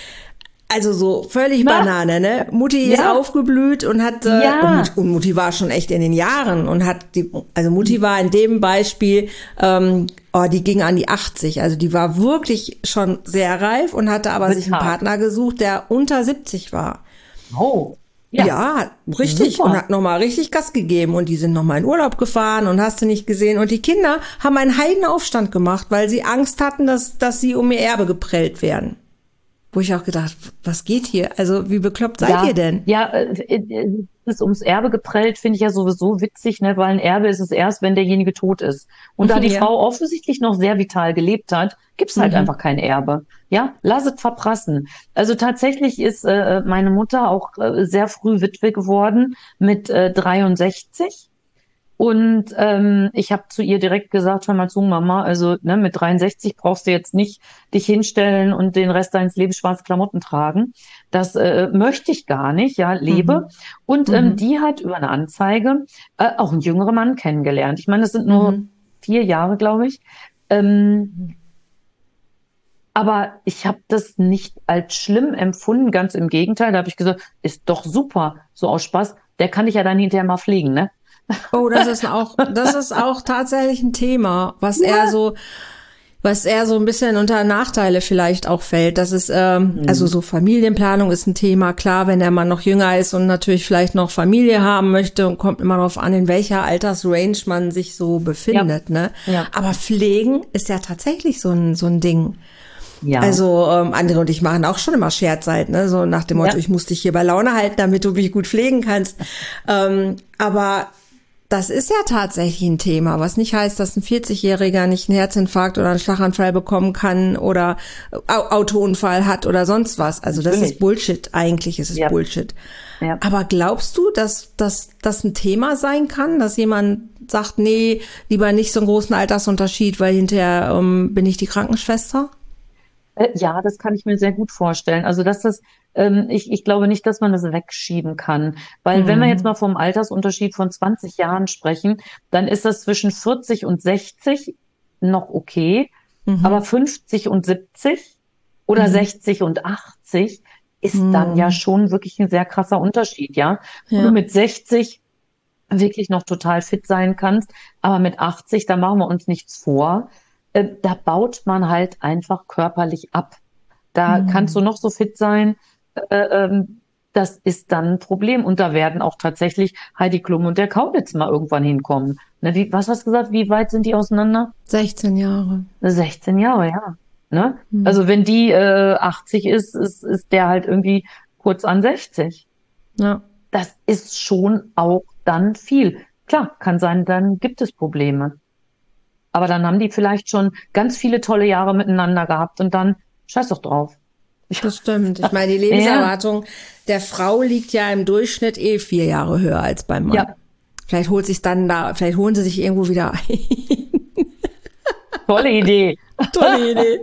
Speaker 1: Also so völlig
Speaker 2: Was?
Speaker 1: Banane, ne? Mutti
Speaker 2: Ja.
Speaker 1: ist aufgeblüht und hat, äh,
Speaker 2: Ja.
Speaker 1: und, Mutti, und Mutti war schon echt in den Jahren und hat die, also Mutti war in dem Beispiel, ähm, oh, die ging an die achtzig, also die war wirklich schon sehr reif und hatte aber sich einen
Speaker 2: Total.
Speaker 1: Partner gesucht, der unter siebzig war.
Speaker 2: Oh.
Speaker 1: Ja,
Speaker 2: Ja.
Speaker 1: richtig.
Speaker 2: Super.
Speaker 1: Und hat nochmal richtig Gas gegeben. Und die sind nochmal in Urlaub gefahren und hast du nicht gesehen. Und die Kinder haben einen Heidenaufstand gemacht, weil sie Angst hatten, dass, dass sie um ihr Erbe geprellt werden. Wo ich auch gedacht, was geht hier? Also wie bekloppt seid
Speaker 2: ja,
Speaker 1: ihr denn?
Speaker 2: Ja, äh, äh, ist ums Erbe geprellt, finde ich ja sowieso witzig, ne? Weil ein Erbe ist es erst, wenn derjenige tot ist. Und da die
Speaker 1: Ja.
Speaker 2: Frau offensichtlich noch sehr vital gelebt hat, gibt's halt
Speaker 1: Mhm.
Speaker 2: einfach kein Erbe. Ja, lass es verprassen. Also tatsächlich ist äh, meine Mutter auch äh, sehr früh Witwe geworden mit äh, dreiundsechzig. Und ähm, ich habe zu ihr direkt gesagt, hör mal zu, Mama, also ne, mit dreiundsechzig brauchst du jetzt nicht dich hinstellen und den Rest deines Lebens schwarze Klamotten tragen. Das äh, möchte ich gar nicht, ja, lebe.
Speaker 1: Mhm.
Speaker 2: Und ähm,
Speaker 1: Mhm.
Speaker 2: die hat über eine Anzeige äh, auch einen jüngeren Mann kennengelernt. Ich meine, das sind nur
Speaker 1: Mhm.
Speaker 2: vier Jahre, glaube ich. Ähm, aber ich habe das nicht als schlimm empfunden, ganz im Gegenteil. Da habe ich gesagt, ist doch super, so aus Spaß. Der kann dich ja dann hinterher mal pflegen, ne?
Speaker 1: Oh, das ist auch, das ist auch tatsächlich ein Thema, was
Speaker 2: Ja.
Speaker 1: er so, was er so ein bisschen unter Nachteile vielleicht auch fällt. Das ist, ähm,
Speaker 2: Mhm.
Speaker 1: also so Familienplanung ist ein Thema. Klar, wenn der Mann noch jünger ist und natürlich vielleicht noch Familie haben möchte, und kommt immer darauf an, in welcher Altersrange man sich so befindet, ne?
Speaker 2: Ja.
Speaker 1: Aber Pflegen ist ja tatsächlich so ein, so ein Ding.
Speaker 2: Ja.
Speaker 1: Also ähm, andere und ich machen auch schon immer Scherzzeit, ne? So nach dem Motto,
Speaker 2: Ja.
Speaker 1: ich muss dich hier bei Laune halten, damit du mich gut pflegen kannst. ähm, aber das ist ja tatsächlich ein Thema, was nicht heißt, dass ein vierzigjähriger nicht einen Herzinfarkt oder einen Schlaganfall bekommen kann oder Au- Autounfall hat oder sonst was. Also das
Speaker 2: Natürlich.
Speaker 1: ist Bullshit, eigentlich ist es
Speaker 2: Ja.
Speaker 1: Bullshit.
Speaker 2: Ja.
Speaker 1: Aber glaubst du, dass, dass das ein Thema sein kann, dass jemand sagt, nee, lieber nicht so einen großen Altersunterschied, weil hinterher ähm, bin ich die Krankenschwester?
Speaker 2: Äh, Ja, das kann ich mir sehr gut vorstellen. Also, dass das, ähm, ich, ich glaube nicht, dass man das wegschieben kann. Weil wenn wir jetzt mal vom Altersunterschied von zwanzig Jahren sprechen, dann ist das zwischen vierzig und sechzig noch okay. Aber fünfzig und siebzig oder sechzig und achtzig ist dann ja schon wirklich ein sehr krasser Unterschied, ja. Wo
Speaker 1: Ja.
Speaker 2: du mit sechzig wirklich noch total fit sein kannst, aber mit achtzig, da machen wir uns nichts vor. Äh, da baut man halt einfach körperlich ab. Da kannst du noch so fit sein, äh, ähm, das ist dann ein Problem. Und da werden auch tatsächlich Heidi Klum und der Kaulitz mal irgendwann hinkommen. Ne, wie, was hast du gesagt? Wie weit sind die auseinander?
Speaker 1: sechzehn Jahre.
Speaker 2: sechzehn Jahre, ja. Ne? Also wenn die äh, achtzig ist, ist, ist der halt irgendwie kurz an sechzig.
Speaker 1: Ja.
Speaker 2: Das ist schon auch dann viel. Klar, kann sein, dann gibt es Probleme. Aber dann haben die vielleicht schon ganz viele tolle Jahre miteinander gehabt und dann scheiß doch drauf.
Speaker 1: Das stimmt. Ich meine, die Lebenserwartung der Frau liegt ja im Durchschnitt eh vier Jahre höher als beim Mann.
Speaker 2: Ja.
Speaker 1: Vielleicht holt sich dann da, vielleicht holen sie sich irgendwo wieder ein.
Speaker 2: Tolle Idee.
Speaker 1: Tolle Idee.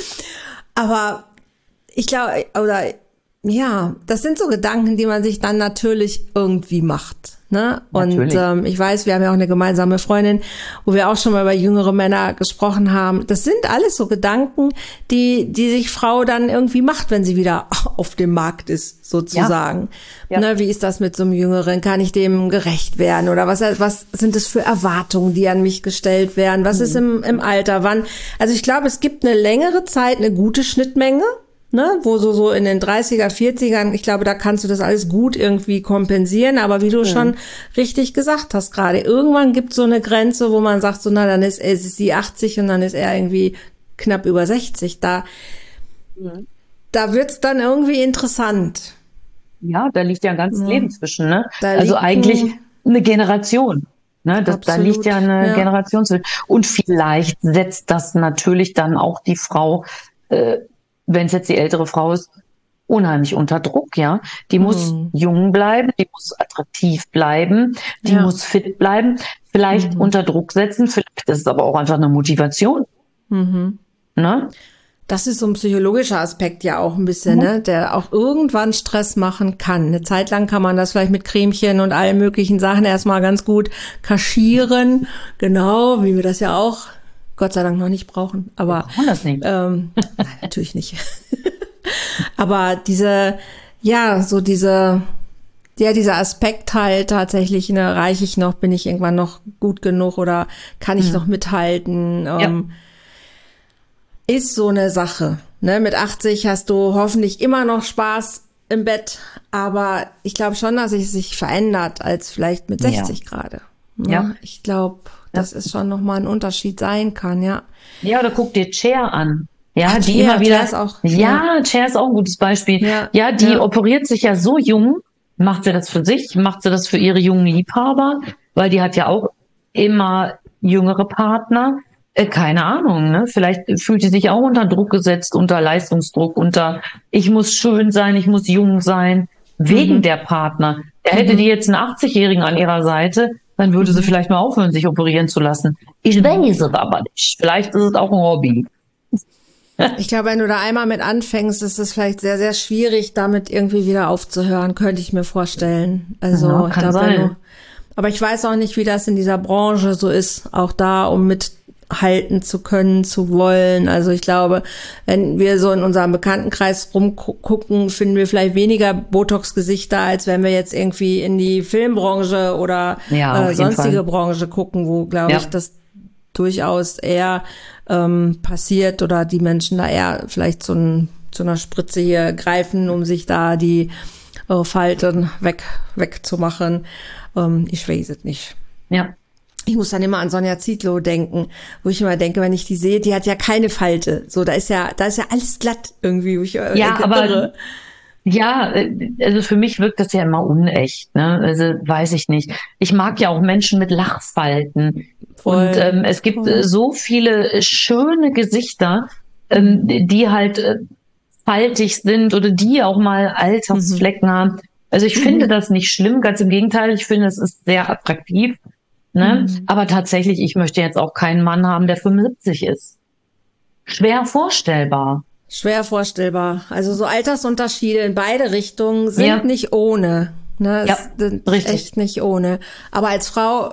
Speaker 1: Aber ich glaube, oder ja, das sind so Gedanken, die man sich dann natürlich irgendwie macht. Ne? Und
Speaker 2: Natürlich.
Speaker 1: ähm, ich weiß, wir haben ja auch eine gemeinsame Freundin, wo wir auch schon mal über jüngere Männer gesprochen haben. Das sind alles so Gedanken, die die sich Frau dann irgendwie macht, wenn sie wieder auf dem Markt ist, sozusagen.
Speaker 2: Ja.
Speaker 1: Ne, wie ist das mit so einem Jüngeren? Kann ich dem gerecht werden? Oder was was sind es für Erwartungen, die an mich gestellt werden? Was ist im im Alter? Wann? Also ich glaube, es gibt eine längere Zeit eine gute Schnittmenge. ne, wo so, so in den dreißiger, vierzigern, ich glaube, da kannst du das alles gut irgendwie kompensieren, aber wie du mhm. schon richtig gesagt hast gerade, irgendwann gibt es so eine Grenze, wo man sagt, so, na, dann ist, ist sie achtzig und dann ist er irgendwie knapp über sechzig, da, mhm. da wird's dann irgendwie interessant.
Speaker 2: Ja, da liegt ja ein ganzes ja. Leben zwischen, ne?
Speaker 1: Da
Speaker 2: also eigentlich ein, eine Generation. Ne, das, da liegt ja eine
Speaker 1: ja.
Speaker 2: Generation zwischen. Und vielleicht setzt das natürlich dann auch die Frau, äh, wenn es jetzt die ältere Frau ist, unheimlich unter Druck, ja. Die muss mhm. jung bleiben, die muss attraktiv bleiben, die ja. muss fit bleiben, vielleicht mhm. unter Druck setzen, vielleicht ist es aber auch einfach eine Motivation.
Speaker 1: Mhm.
Speaker 2: Ne?
Speaker 1: Das ist so ein psychologischer Aspekt ja auch ein bisschen, mhm. ne, der auch irgendwann Stress machen kann. Eine Zeit lang kann man das vielleicht mit Cremchen und allen möglichen Sachen erstmal ganz gut kaschieren. Genau, wie wir das ja auch Gott sei Dank noch nicht brauchen. Aber
Speaker 2: wir brauchen das nicht.
Speaker 1: Ähm, nein, natürlich nicht. Aber diese, ja, so diese, ja, dieser Aspekt halt tatsächlich, ne, reiche ich noch, bin ich irgendwann noch gut genug oder kann ich mhm. noch mithalten? Ähm, ja. Ist so eine Sache. Ne? Mit achtzig hast du hoffentlich immer noch Spaß im Bett, aber ich glaube schon, dass es sich verändert als vielleicht mit sechzig ja. gerade. Ne?
Speaker 2: Ja.
Speaker 1: Ich glaube, dass ja. es schon nochmal ein Unterschied sein kann, ja.
Speaker 2: Ja, oder guck dir Cher an. Ja,
Speaker 1: Ach,
Speaker 2: die
Speaker 1: Cher,
Speaker 2: immer wieder.
Speaker 1: Cher ist auch,
Speaker 2: ja, ja, Cher ist auch ein gutes Beispiel.
Speaker 1: Ja,
Speaker 2: ja die
Speaker 1: ja.
Speaker 2: operiert sich ja so jung. Macht sie das für sich? Macht sie das für ihre jungen Liebhaber? Weil die hat ja auch immer jüngere Partner. Keine Ahnung, ne? Vielleicht fühlt sie sich auch unter Druck gesetzt, unter Leistungsdruck, unter ich muss schön sein, ich muss jung sein, wegen mhm. der Partner. Er hätte mhm. die jetzt einen achtzigjährigen an ihrer Seite, dann würde mhm. sie vielleicht mal aufhören, sich operieren zu lassen. Ich weiß es aber nicht. Vielleicht ist es auch ein Hobby.
Speaker 1: Ich glaube, wenn du da einmal mit anfängst, ist es vielleicht sehr, sehr schwierig, damit irgendwie wieder aufzuhören, könnte ich mir vorstellen. Also
Speaker 2: ja,
Speaker 1: ich
Speaker 2: kann
Speaker 1: glaube,
Speaker 2: sein.
Speaker 1: wenn du, aber ich weiß auch nicht, wie das in dieser Branche so ist, auch da, um mit halten zu können, zu wollen. Also ich glaube, wenn wir so in unserem Bekanntenkreis rumgucken, finden wir vielleicht weniger Botox-Gesichter, als wenn wir jetzt irgendwie in die Filmbranche oder
Speaker 2: ja,
Speaker 1: äh, sonstige Branche gucken, wo, glaube ja. ich, das durchaus eher ähm, passiert oder die Menschen da eher vielleicht so ein, zu einer Spritze hier greifen, um sich da die äh, Falten weg wegzumachen. Ähm, ich weiß es nicht.
Speaker 2: Ja.
Speaker 1: Ich muss dann immer an Sonja Zietlow denken, wo ich immer denke, wenn ich die sehe, die hat ja keine Falte. So, da ist ja, da ist ja alles glatt irgendwie. Wo ich
Speaker 2: ja,
Speaker 1: denke,
Speaker 2: aber
Speaker 1: irre.
Speaker 2: ja, also für mich wirkt das ja immer unecht, ne? Also weiß ich nicht. Ich mag ja auch Menschen mit Lachfalten. Voll, und ähm, es gibt voll. so viele schöne Gesichter, ähm, die halt äh, faltig sind oder die auch mal Altersflecken mhm. haben. Also ich mhm. finde das nicht schlimm, ganz im Gegenteil. Ich finde, es ist sehr attraktiv. Ne? Mhm. Aber tatsächlich, ich möchte jetzt auch keinen Mann haben, der fünfundsiebzig ist. Schwer vorstellbar.
Speaker 1: Schwer vorstellbar. Also so Altersunterschiede in beide Richtungen sind
Speaker 2: ja.
Speaker 1: nicht ohne. Ne?
Speaker 2: Ja,
Speaker 1: sind
Speaker 2: richtig.
Speaker 1: echt nicht ohne. Aber als Frau,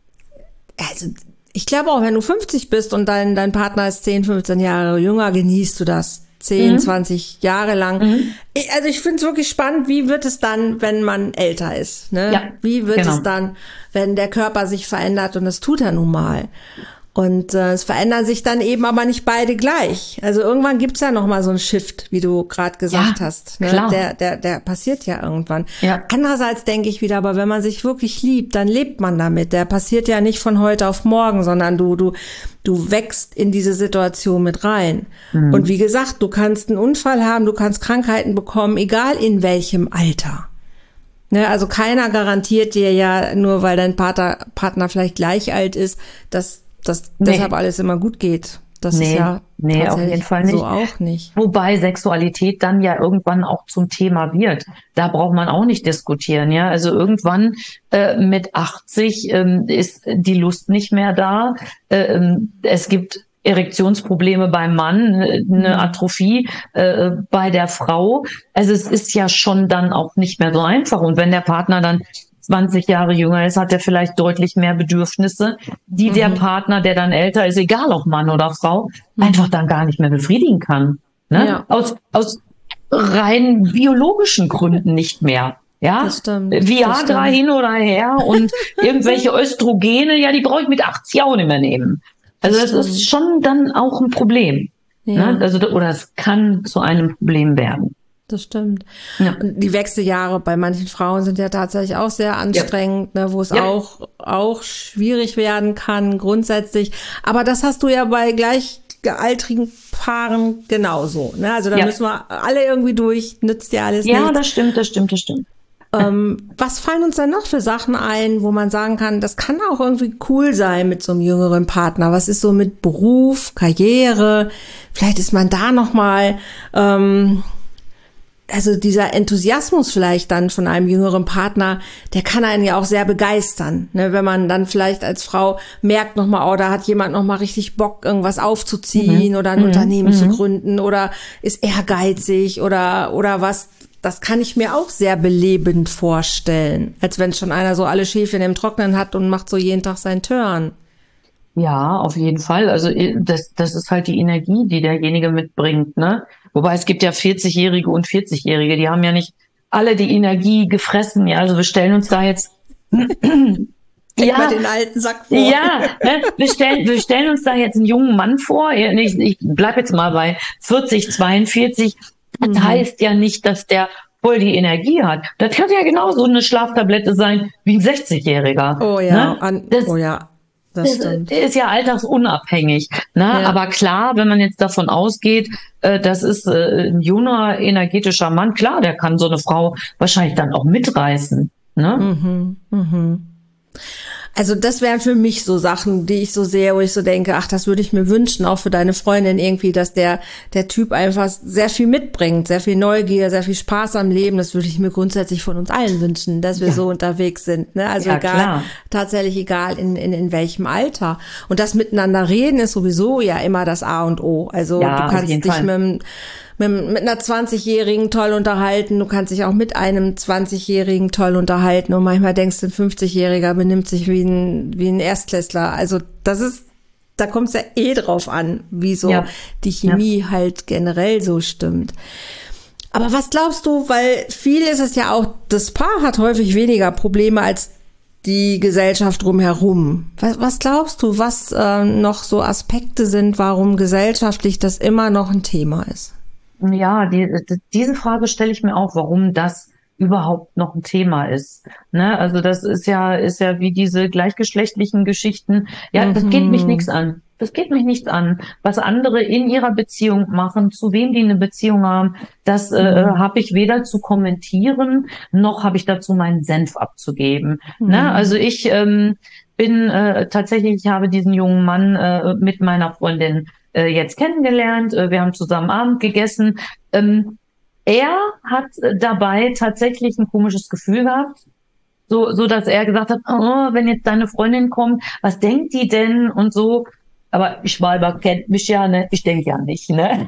Speaker 1: also ich glaube auch, wenn du fünfzig bist und dein, dein Partner ist zehn, fünfzehn Jahre jünger, genießt du das. zehn, mhm. zwanzig Jahre lang. Mhm. Also ich finde es wirklich spannend, wie wird es dann, wenn man älter ist? Ne?
Speaker 2: Ja,
Speaker 1: wie wird
Speaker 2: genau.
Speaker 1: es dann, wenn der Körper sich verändert, und das tut er nun mal. Und äh, es verändern sich dann eben aber nicht beide gleich. Also irgendwann gibt's ja noch mal so einen Shift, wie du gerade gesagt
Speaker 2: ja,
Speaker 1: hast. Ne?
Speaker 2: Klar.
Speaker 1: Der, der, der passiert ja irgendwann.
Speaker 2: Ja.
Speaker 1: Andererseits denke ich wieder, aber wenn man sich wirklich liebt, dann lebt man damit. Der passiert ja nicht von heute auf morgen, sondern du, du, du wächst in diese Situation mit rein. Mhm. Und wie gesagt, du kannst einen Unfall haben, du kannst Krankheiten bekommen, egal in welchem Alter. Ne, also keiner garantiert dir ja, nur weil dein Partner, Partner vielleicht gleich alt ist, dass dass nee. deshalb alles immer gut geht. Das
Speaker 2: nee,
Speaker 1: ist ja
Speaker 2: nee, auf jeden Fall nicht.
Speaker 1: So auch nicht.
Speaker 2: Wobei Sexualität dann ja irgendwann auch zum Thema wird. Da braucht man auch nicht diskutieren, ja. Also irgendwann äh, mit achtzig ähm, ist die Lust nicht mehr da. Äh, es gibt Erektionsprobleme beim Mann, eine Atrophie äh, bei der Frau. Also es ist ja schon dann auch nicht mehr so einfach. Und wenn der Partner dann zwanzig Jahre jünger ist, hat er vielleicht deutlich mehr Bedürfnisse, die mhm. der Partner, der dann älter ist, egal ob Mann oder Frau, mhm. einfach dann gar nicht mehr befriedigen kann. Ne? Ja. Aus, aus rein biologischen Gründen nicht mehr. Ja,
Speaker 1: das stimmt,
Speaker 2: Viagra
Speaker 1: das stimmt.
Speaker 2: hin oder her und irgendwelche Östrogene, ja, die brauche ich mit achtzig auch nicht mehr nehmen. Also das, das ist schon dann auch ein Problem.
Speaker 1: Ja.
Speaker 2: Ne? Also, oder es kann zu einem Problem werden.
Speaker 1: Das stimmt.
Speaker 2: Ja.
Speaker 1: Und die Wechseljahre bei manchen Frauen sind ja tatsächlich auch sehr anstrengend, ja. ne, wo es ja. auch, auch schwierig werden kann, grundsätzlich. Aber das hast du ja bei gleichaltrigen Paaren genauso. Ne? Also da ja. müssen wir alle irgendwie durch, nützt ja alles
Speaker 2: Ja,
Speaker 1: nichts.
Speaker 2: das stimmt, das stimmt, das stimmt.
Speaker 1: Ähm, was fallen uns denn noch für Sachen ein, wo man sagen kann, das kann auch irgendwie cool sein mit so einem jüngeren Partner? Was ist so mit Beruf, Karriere? Vielleicht ist man da noch mal, ähm, also dieser Enthusiasmus vielleicht dann von einem jüngeren Partner, der kann einen ja auch sehr begeistern, ne? Wenn man dann vielleicht als Frau merkt noch mal, oh, da hat jemand noch mal richtig Bock, irgendwas aufzuziehen mhm. oder ein mhm. Unternehmen mhm. zu gründen oder ist ehrgeizig oder oder was. Das kann ich mir auch sehr belebend vorstellen, als wenn schon einer so alle Schäfchen im Trocknen hat und macht so jeden Tag seinen Turn.
Speaker 2: Ja, auf jeden Fall. Also das, das ist halt die Energie, die derjenige mitbringt, ne? Wobei es gibt ja vierzigjährige und vierzigjährige, die haben ja nicht alle die Energie gefressen. Ja, also wir stellen uns da jetzt
Speaker 1: ja, den alten Sack vor.
Speaker 2: Ja, ne, wir stellen, wir stellen uns da jetzt einen jungen Mann vor. Ich, ich bleib jetzt mal bei vierzig, zweiundvierzig. Das mhm. heißt ja nicht, dass der voll die Energie hat. Das kann ja genauso eine Schlaftablette sein wie ein sechzigjähriger.
Speaker 1: Oh ja,
Speaker 2: ne?
Speaker 1: an,
Speaker 2: das,
Speaker 1: oh ja, das stimmt.
Speaker 2: Das ist ja alltagsunabhängig. Ne? Ja. Aber klar, wenn man jetzt davon ausgeht, äh, das ist äh, ein junger, energetischer Mann, klar, der kann so eine Frau wahrscheinlich dann auch mitreißen. Ne?
Speaker 1: Mhm, mhm. Also das wären für mich so Sachen, die ich so sehe, wo ich so denke, ach, das würde ich mir wünschen, auch für deine Freundin irgendwie, dass der der Typ einfach sehr viel mitbringt, sehr viel Neugier, sehr viel Spaß am Leben. Das würde ich mir grundsätzlich von uns allen wünschen, dass wir ja. so unterwegs sind. Ne? Also ja, egal, klar. tatsächlich egal in, in in welchem Alter. Und das Miteinander reden ist sowieso ja immer das A und O. Also ja, du kannst dich Fall. mit Mit, mit einer zwanzigjährigen toll unterhalten. Du kannst dich auch mit einem zwanzigjährigen toll unterhalten. Und manchmal denkst du, ein fünfzigjähriger benimmt sich wie ein, wie ein Erstklässler. Also das ist, da kommt es ja eh drauf an, wie so ja. die Chemie ja. halt generell so stimmt. Aber was glaubst du, weil viel ist es ja auch, das Paar hat häufig weniger Probleme als die Gesellschaft drumherum. Was, was glaubst du, was äh, noch so Aspekte sind, warum gesellschaftlich das immer noch ein Thema ist?
Speaker 2: Ja, die, diese Frage stelle ich mir auch, warum das überhaupt noch ein Thema ist. Ne? Also das ist ja, ist ja wie diese gleichgeschlechtlichen Geschichten. Ja, mhm. das geht mich nichts an. Das geht mich nichts an. Was andere in ihrer Beziehung machen, zu wem die eine Beziehung haben, das mhm. äh, habe ich weder zu kommentieren, noch habe ich dazu meinen Senf abzugeben. Mhm. Ne? Also ich ähm, bin äh, tatsächlich, ich habe diesen jungen Mann äh, mit meiner Freundin jetzt kennengelernt, wir haben zusammen Abend gegessen. Ähm, er hat dabei tatsächlich ein komisches Gefühl gehabt, so so dass er gesagt hat, oh, wenn jetzt deine Freundin kommt, was denkt die denn und so. Aber Schwalber kennt mich ja, ne? Ich denke ja nicht, ne?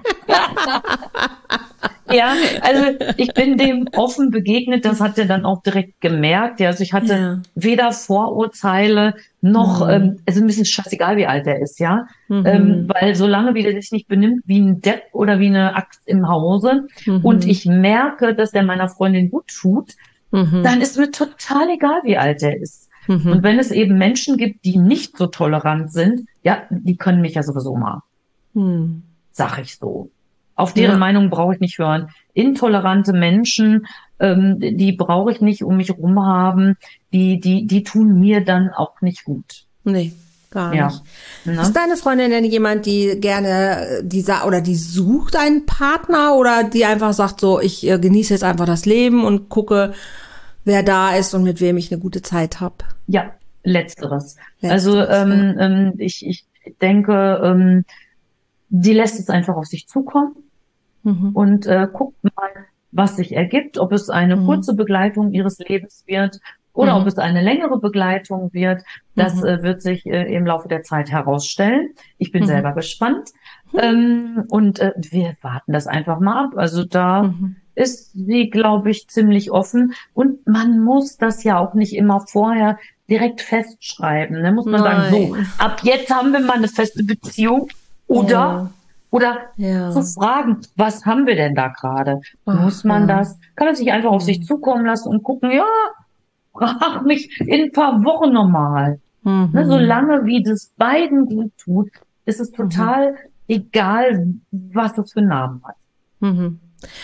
Speaker 2: Ja, also ich bin dem offen begegnet, das hat er dann auch direkt gemerkt. Ja, also ich hatte ja. weder Vorurteile noch, mhm. ähm, es ist ein bisschen scheißegal, wie alt er ist, ja. Mhm. Ähm, weil solange wie der sich nicht benimmt wie ein Depp oder wie eine Axt im Hause mhm. und ich merke, dass der meiner Freundin gut tut, mhm. dann ist mir total egal, wie alt er ist. Mhm. Und wenn es eben Menschen gibt, die nicht so tolerant sind, ja, die können mich ja sowieso mal. Mhm. Sag ich so. Auf deren ja. Meinung brauche ich nicht hören. Intolerante Menschen, ähm, die brauche ich nicht um mich rum haben. Die, die, die tun mir dann auch nicht gut.
Speaker 1: Nee, gar
Speaker 2: ja.
Speaker 1: nicht. Na? Ist deine Freundin denn jemand, die gerne, die oder die sucht einen Partner oder die einfach sagt so, ich äh, genieße jetzt einfach das Leben und gucke, wer da ist und mit wem ich eine gute Zeit habe?
Speaker 2: Ja, letzteres. letzteres also ähm, ja. ähm, ich, ich denke, ähm, die lässt es einfach auf sich zukommen. Mhm. Und äh, guckt mal, was sich ergibt, ob es eine mhm. kurze Begleitung ihres Lebens wird oder mhm. ob es eine längere Begleitung wird. Das mhm. äh, wird sich äh, im Laufe der Zeit herausstellen. Ich bin mhm. selber gespannt. Mhm. Ähm, und äh, wir warten das einfach mal ab. Also da mhm. ist sie, glaube ich, ziemlich offen. Und man muss das ja auch nicht immer vorher direkt festschreiben. Da muss man Nein. sagen, so, ab jetzt haben wir mal eine feste Beziehung oder... Ja. Oder ja. zu fragen, was haben wir denn da gerade? Muss man ja. das? Kann man sich einfach auf sich zukommen lassen und gucken, ja, frag mich in ein paar Wochen nochmal. Mhm. Ne, solange wie das beiden gut tut, ist es total mhm. egal was es für einen Namen hat.
Speaker 1: Mhm.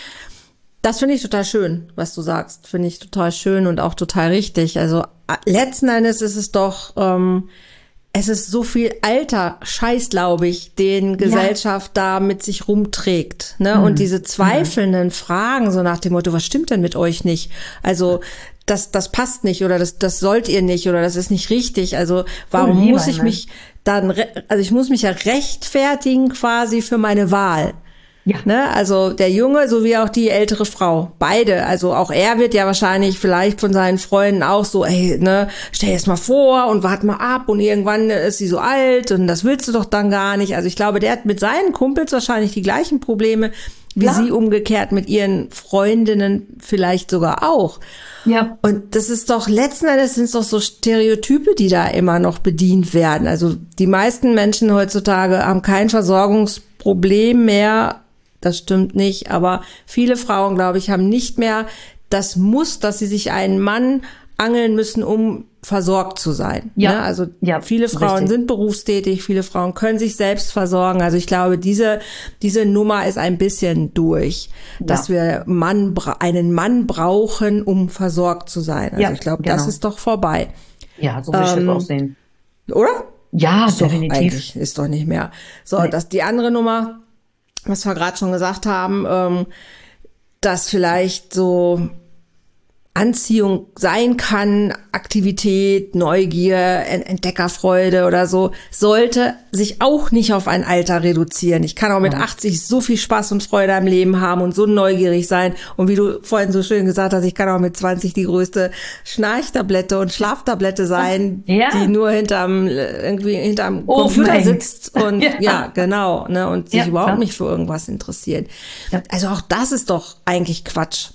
Speaker 1: Das finde ich total schön, was du sagst. Finde ich total schön und auch total richtig. Also letzten Endes ist es doch, ähm, es ist so viel alter Scheiß, glaube ich, den Gesellschaft ja. da mit sich rumträgt. Ne? Mhm. Und diese zweifelnden mhm. Fragen, so nach dem Motto, was stimmt denn mit euch nicht? Also das, das passt nicht oder das, das sollt ihr nicht oder das ist nicht richtig. Also warum oh, muss ich ne? mich dann, also ich muss mich ja rechtfertigen quasi für meine Wahl. Ja. Ne, also der Junge sowie auch die ältere Frau, beide, also auch er wird ja wahrscheinlich vielleicht von seinen Freunden auch so, ey, ne, stell dir das mal vor und wart mal ab und irgendwann ist sie so alt und das willst du doch dann gar nicht. Also ich glaube, der hat mit seinen Kumpels wahrscheinlich die gleichen Probleme wie ja. sie umgekehrt mit ihren Freundinnen vielleicht sogar auch. Ja. Und das ist doch, letzten Endes sind es doch so Stereotype, die da immer noch bedient werden. Also die meisten Menschen heutzutage haben kein Versorgungsproblem mehr. Das stimmt nicht, aber viele Frauen, glaube ich, haben nicht mehr das Muss, dass sie sich einen Mann angeln müssen, um versorgt zu sein. Ja. Ne? Also ja, viele Frauen richtig. sind berufstätig, viele Frauen können sich selbst versorgen. Also ich glaube, diese diese Nummer ist ein bisschen durch, ja. dass wir Mann einen Mann brauchen, um versorgt zu sein. Also ja, ich glaube, genau. das ist doch vorbei.
Speaker 2: Ja, so will ich ähm, das auch sehen.
Speaker 1: Oder?
Speaker 2: Ja,
Speaker 1: ist
Speaker 2: definitiv.
Speaker 1: Doch, eigentlich ist doch nicht mehr. So, nee. das die andere Nummer, was wir gerade schon gesagt haben, ähm, dass vielleicht so Anziehung sein kann, Aktivität, Neugier, Entdeckerfreude oder so, sollte sich auch nicht auf ein Alter reduzieren. Ich kann auch mit achtzig so viel Spaß und Freude am Leben haben und so neugierig sein. Und wie du vorhin so schön gesagt hast, ich kann auch mit zwanzig die größte Schnarchtablette und Schlaftablette sein, ja. die nur hinterm, irgendwie hinterm oh, Computer mein. sitzt und ja, ja genau, ne, und sich ja, überhaupt klar. nicht für irgendwas interessiert. Ja. Also auch das ist doch eigentlich Quatsch.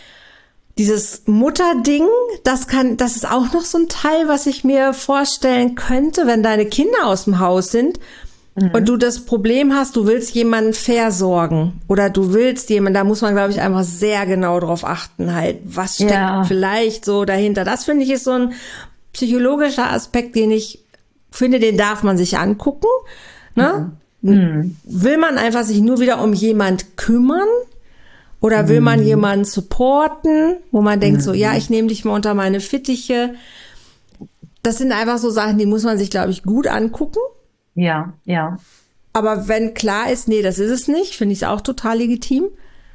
Speaker 1: Dieses Mutterding, das kann, das ist auch noch so ein Teil, was ich mir vorstellen könnte, wenn deine Kinder aus dem Haus sind mhm. und du das Problem hast, du willst jemanden versorgen oder du willst jemanden, da muss man, glaube ich, einfach sehr genau drauf achten halt, was steckt ja. vielleicht so dahinter. Das finde ich ist so ein psychologischer Aspekt, den ich finde, den darf man sich angucken. Ne? Mhm. Will man einfach sich nur wieder um jemand kümmern? Oder will man jemanden supporten, wo man denkt mhm. so, ja, ich nehme dich mal unter meine Fittiche. Das sind einfach so Sachen, die muss man sich, glaube ich, gut angucken.
Speaker 2: Ja, ja.
Speaker 1: Aber wenn klar ist, nee, das ist es nicht, finde ich es auch total legitim.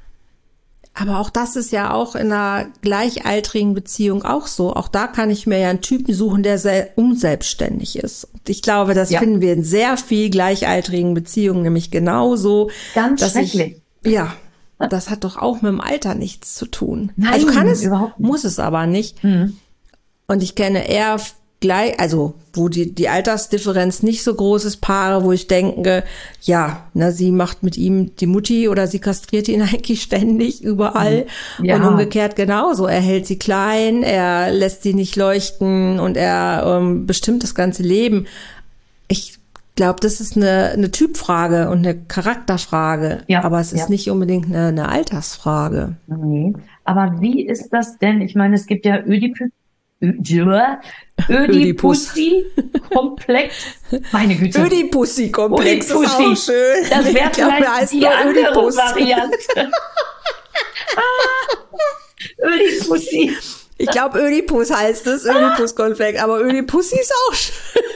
Speaker 1: Aber auch das ist ja auch in einer gleichaltrigen Beziehung auch so. Auch da kann ich mir ja einen Typen suchen, der sehr unselbstständig ist. Und ich glaube, das ja. finden wir in sehr viel gleichaltrigen Beziehungen nämlich genauso.
Speaker 2: Ganz schrecklich.
Speaker 1: Ich, ja. Das hat doch auch mit dem Alter nichts zu tun.
Speaker 2: Nein,
Speaker 1: also kann es,
Speaker 2: überhaupt nicht.
Speaker 1: muss es aber nicht. Mhm. Und ich kenne eher gleich, also wo die die Altersdifferenz nicht so groß ist, Paare, wo ich denke, ja, ne, sie macht mit ihm die Mutti oder sie kastriert ihn eigentlich ständig überall ja. und umgekehrt genauso. Er hält sie klein, er lässt sie nicht leuchten und er ähm, bestimmt das ganze Leben. Ich Ich glaube, das ist eine, eine Typfrage und eine Charakterfrage, ja, aber es ist ja. nicht unbedingt eine, eine Altersfrage.
Speaker 2: Nee. Aber wie ist das denn? Ich meine, es gibt ja Ödipus, Ödipussi-Komplex. Meine Güte.
Speaker 1: Ödipussi-Komplex ist auch schön.
Speaker 2: Das wäre vielleicht die andere Ödipus. Variante. Ödipussi.
Speaker 1: Ich glaube, Ödipus heißt es, Ödipus-Komplex, aber Ödipussi ist auch schön.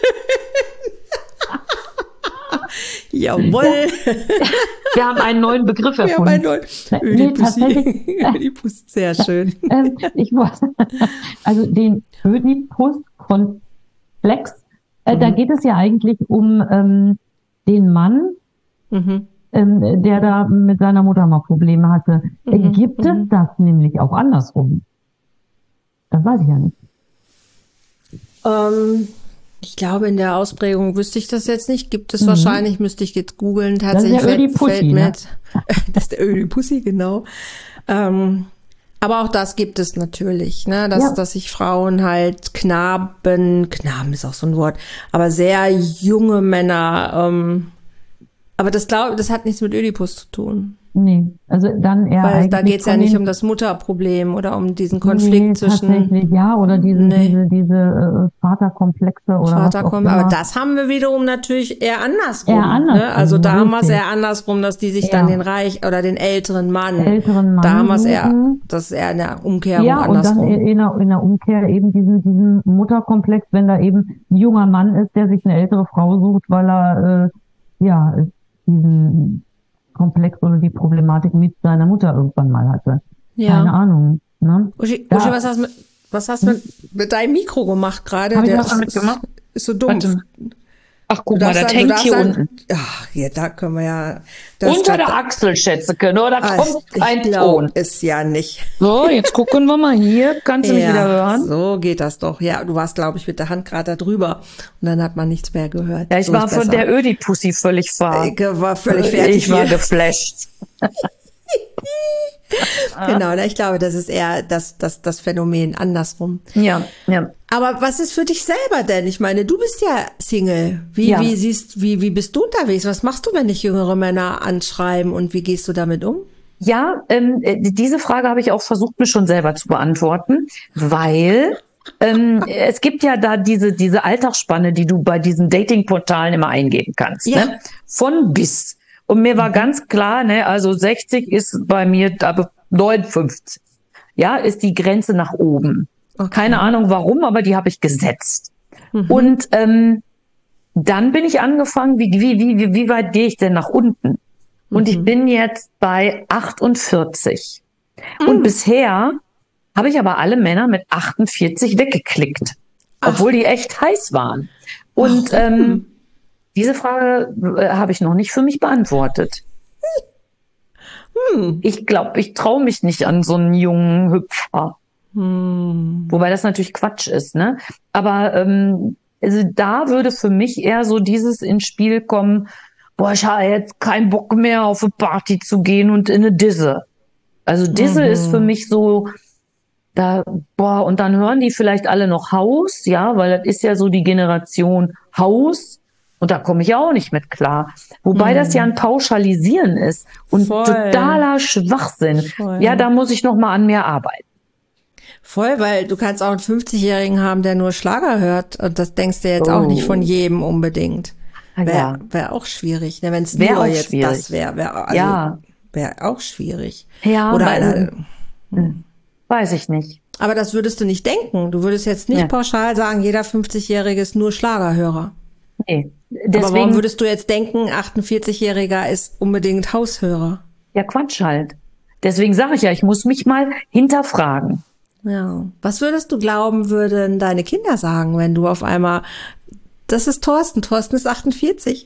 Speaker 1: Jawohl.
Speaker 2: Wir haben einen neuen Begriff erfunden. Wir haben einen neuen.
Speaker 1: Ödipussi. Ödipus, sehr schön.
Speaker 2: Ähm, ich muss, also den Ödipus-Komplex, äh, mhm. da geht es ja eigentlich um ähm, den Mann, mhm. ähm, der da mit seiner Mutter mal Probleme hatte. Mhm. Gibt es mhm. das nämlich auch andersrum? Das weiß ich ja nicht.
Speaker 1: Ähm... Ich glaube, in der Ausprägung wüsste ich das jetzt nicht. Gibt es mhm. wahrscheinlich, müsste ich jetzt googeln. Tatsächlich
Speaker 2: das ist der Ödipussi, fällt mir jetzt,
Speaker 1: das ist der Ödipussi, genau. Ähm, aber auch das gibt es natürlich, ne? Dass, ja. dass sich Frauen halt Knaben, Knaben ist auch so ein Wort, aber sehr junge Männer ähm, Aber das glaube, das hat nichts mit Ödipus zu tun.
Speaker 2: Nee, also dann eher
Speaker 1: Weil da
Speaker 2: eigentlich
Speaker 1: geht's ja
Speaker 2: von
Speaker 1: nicht
Speaker 2: den-
Speaker 1: um das Mutterproblem oder um diesen Konflikt
Speaker 2: nee,
Speaker 1: zwischen
Speaker 2: tatsächlich, ja, oder diese,
Speaker 1: Nee.
Speaker 2: diese, diese äh, Vaterkomplexe oder was auch
Speaker 1: Vaterkommen.
Speaker 2: immer.
Speaker 1: Aber das haben wir wiederum natürlich eher andersrum.
Speaker 2: Eher andersrum,
Speaker 1: Ne? Also da haben wir es
Speaker 2: richtig.
Speaker 1: eher andersrum, dass die sich
Speaker 2: Ja.
Speaker 1: dann den Reich oder den älteren Mann,
Speaker 2: Älteren Mann
Speaker 1: da haben wir es eher,
Speaker 2: suchen.
Speaker 1: das ist eher eine Umkehrung
Speaker 2: Ja, und dann
Speaker 1: andersrum.
Speaker 2: in der, in der Umkehr eben diesen, diesen Mutterkomplex, wenn da eben ein junger Mann ist, der sich eine ältere Frau sucht, weil er, äh, ja, diesen Komplex oder die Problematik mit seiner Mutter irgendwann mal hatte.
Speaker 1: Ja.
Speaker 2: Keine Ahnung. Ne?
Speaker 1: Uschi,
Speaker 2: Da-
Speaker 1: Uschi, was hast du mit, was hast du mit, mit deinem Mikro gemacht gerade?
Speaker 2: Hab ich
Speaker 1: Der
Speaker 2: was damit
Speaker 1: ist-
Speaker 2: gemacht?
Speaker 1: Ist so dumm.
Speaker 2: Warte. Ach, guck
Speaker 1: Du
Speaker 2: mal,
Speaker 1: darfst
Speaker 2: das
Speaker 1: dann- du
Speaker 2: hängt
Speaker 1: darfst
Speaker 2: hier
Speaker 1: dann-
Speaker 2: unten.
Speaker 1: Ach, hier, da können wir ja. Das,
Speaker 2: Unter
Speaker 1: das-
Speaker 2: der Achsel, Schätzchen, oder? Da
Speaker 1: Ah,
Speaker 2: kommt
Speaker 1: ich
Speaker 2: kein
Speaker 1: glaub,
Speaker 2: Ton.
Speaker 1: ist ja nicht.
Speaker 2: So, jetzt gucken wir mal hier. Kannst du mich wieder hören?
Speaker 1: So geht das doch. Ja, du warst, glaube ich, mit der Hand gerade da drüber und dann hat man nichts mehr gehört.
Speaker 2: Ja, ich
Speaker 1: So
Speaker 2: war
Speaker 1: ist
Speaker 2: von
Speaker 1: besser.
Speaker 2: der Ödi-Pussy völlig ver...
Speaker 1: Ich war völlig fertig.
Speaker 2: Ich war
Speaker 1: hier.
Speaker 2: geflasht.
Speaker 1: Genau, ne, ich glaube, das ist eher das, das, das Phänomen andersrum.
Speaker 2: Ja, ja.
Speaker 1: Aber was ist für dich selber denn? Ich meine, du bist ja Single. Wie,
Speaker 2: Ja.
Speaker 1: wie siehst, wie, wie bist du unterwegs? Was machst du, wenn dich jüngere Männer anschreiben und wie gehst du damit um?
Speaker 2: Ja, ähm, äh, diese Frage habe ich auch versucht, mir schon selber zu beantworten, weil ähm, es gibt ja da diese, diese Alltagsspanne, die du bei diesen Datingportalen immer eingeben kannst.
Speaker 1: Ja.
Speaker 2: Ne? Von bis. Und mir war ganz klar, ne, also sechzig ist bei mir, aber neunundfünfzig, ja, ist die Grenze nach oben.
Speaker 1: Okay.
Speaker 2: Keine Ahnung warum, aber die habe ich gesetzt. Und ähm, dann bin ich angefangen, wie, wie, wie, wie weit gehe ich denn nach unten? Und ich bin jetzt bei achtundvierzig. Und bisher habe ich aber alle Männer mit achtundvierzig weggeklickt, obwohl die echt heiß waren. Und ähm, diese Frage äh, habe ich noch nicht für mich beantwortet. Ich glaube, ich traue mich nicht an so einen jungen Hüpfer. Wobei das natürlich Quatsch ist, ne? Aber ähm, also da würde für mich eher so dieses ins Spiel kommen, boah, ich habe jetzt keinen Bock mehr auf eine Party zu gehen und in eine Disse. Also Disse ist für mich so, da, boah, und dann hören die vielleicht alle noch Haus, ja, weil das ist ja so die Generation Haus. Und da komme ich ja auch nicht mit klar. Wobei das ja ein Pauschalisieren ist und
Speaker 1: Voll.
Speaker 2: totaler Schwachsinn.
Speaker 1: Voll.
Speaker 2: Ja, da muss ich noch mal an mir arbeiten.
Speaker 1: Voll, weil du kannst auch einen fünfzigjährigen haben, der nur Schlager hört und das denkst du jetzt
Speaker 2: Oh.
Speaker 1: auch nicht von jedem unbedingt.
Speaker 2: Ah,
Speaker 1: Wäre
Speaker 2: ja.
Speaker 1: wär auch schwierig, ne? Wenn es
Speaker 2: Wär
Speaker 1: nur
Speaker 2: auch
Speaker 1: jetzt
Speaker 2: schwierig.
Speaker 1: das wäre, wäre also,
Speaker 2: Ja.
Speaker 1: wäre auch schwierig.
Speaker 2: Ja,
Speaker 1: Oder
Speaker 2: weil-
Speaker 1: einer,
Speaker 2: Weiß ich nicht.
Speaker 1: aber das würdest du nicht denken. Du würdest jetzt nicht
Speaker 2: Ja.
Speaker 1: pauschal sagen, jeder fünfzigjährige ist nur Schlagerhörer.
Speaker 2: Nee.
Speaker 1: Aber warum
Speaker 2: Deswegen,
Speaker 1: würdest du jetzt denken, achtundvierzigjähriger ist unbedingt Haushörer?
Speaker 2: ja, Quatsch halt. Deswegen sage ich ja, ich muss mich mal hinterfragen.
Speaker 1: Ja. Was würdest du glauben, würden deine Kinder sagen, wenn du auf einmal, das ist Thorsten, Thorsten ist achtundvierzig.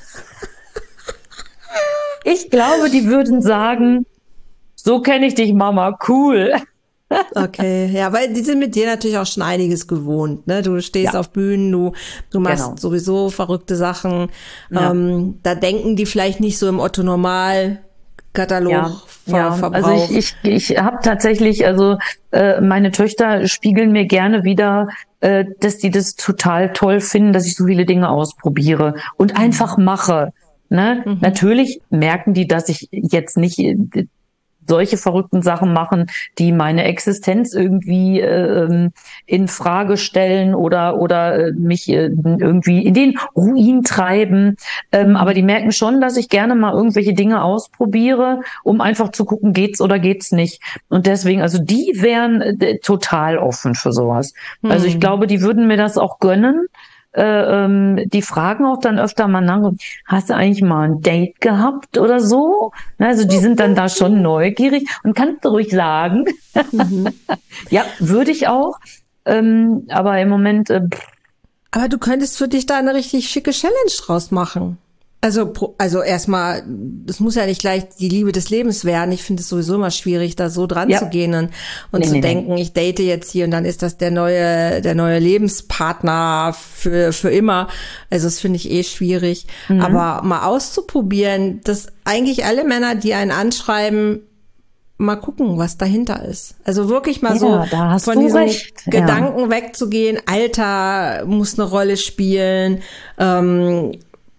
Speaker 2: Ich glaube, die würden sagen, so kenne ich dich, Mama, cool.
Speaker 1: Okay, ja, weil die sind mit dir natürlich auch schon einiges gewohnt, ne? Du stehst
Speaker 2: Ja.
Speaker 1: auf Bühnen, du, du machst
Speaker 2: Genau.
Speaker 1: sowieso verrückte Sachen.
Speaker 2: Ja.
Speaker 1: Ähm, da denken die vielleicht nicht so im Otto-Normal-Katalog
Speaker 2: Ja,
Speaker 1: Ver
Speaker 2: ja.
Speaker 1: Verbrauch.
Speaker 2: Also ich, ich, ich habe tatsächlich, also äh, meine Töchter spiegeln mir gerne wieder, äh, dass die das total toll finden, dass ich so viele Dinge ausprobiere und einfach mache. Ne?
Speaker 1: Mhm.
Speaker 2: Natürlich merken die, dass ich jetzt nicht äh, solche verrückten Sachen machen, die meine Existenz irgendwie äh, in Frage stellen oder oder äh, mich äh, irgendwie in den Ruin treiben. Ähm, aber die merken schon, dass ich gerne mal irgendwelche Dinge ausprobiere, um einfach zu gucken, geht's oder geht's nicht. Und deswegen, also die wären äh, total offen für sowas. Also ich glaube, die würden mir das auch gönnen. Äh, ähm, die fragen auch dann öfter mal nach, hast du eigentlich mal ein Date gehabt oder so? Also die sind dann da schon neugierig und kannst du ruhig sagen. Ja, würde ich auch. Ähm, aber im Moment, äh, pff,
Speaker 1: Aber du könntest für dich da eine richtig schicke Challenge draus machen. Also, pro- also erstmal, das muss ja nicht gleich die Liebe des Lebens werden. Ich finde es sowieso immer schwierig, da so dran
Speaker 2: Ja.
Speaker 1: zu gehen und, und
Speaker 2: Nee,
Speaker 1: zu
Speaker 2: nee, nee.
Speaker 1: denken, ich date jetzt hier und dann ist das der neue, der neue Lebenspartner für, für immer. Also, das finde ich eh schwierig.
Speaker 2: Mhm.
Speaker 1: Aber mal auszuprobieren, dass eigentlich alle Männer, die einen anschreiben, mal gucken, was dahinter ist. Also wirklich mal
Speaker 2: Ja,
Speaker 1: so
Speaker 2: da hast
Speaker 1: von
Speaker 2: du
Speaker 1: diesem
Speaker 2: recht, ja.
Speaker 1: Gedanken wegzugehen. Alter muss eine Rolle spielen. Ähm,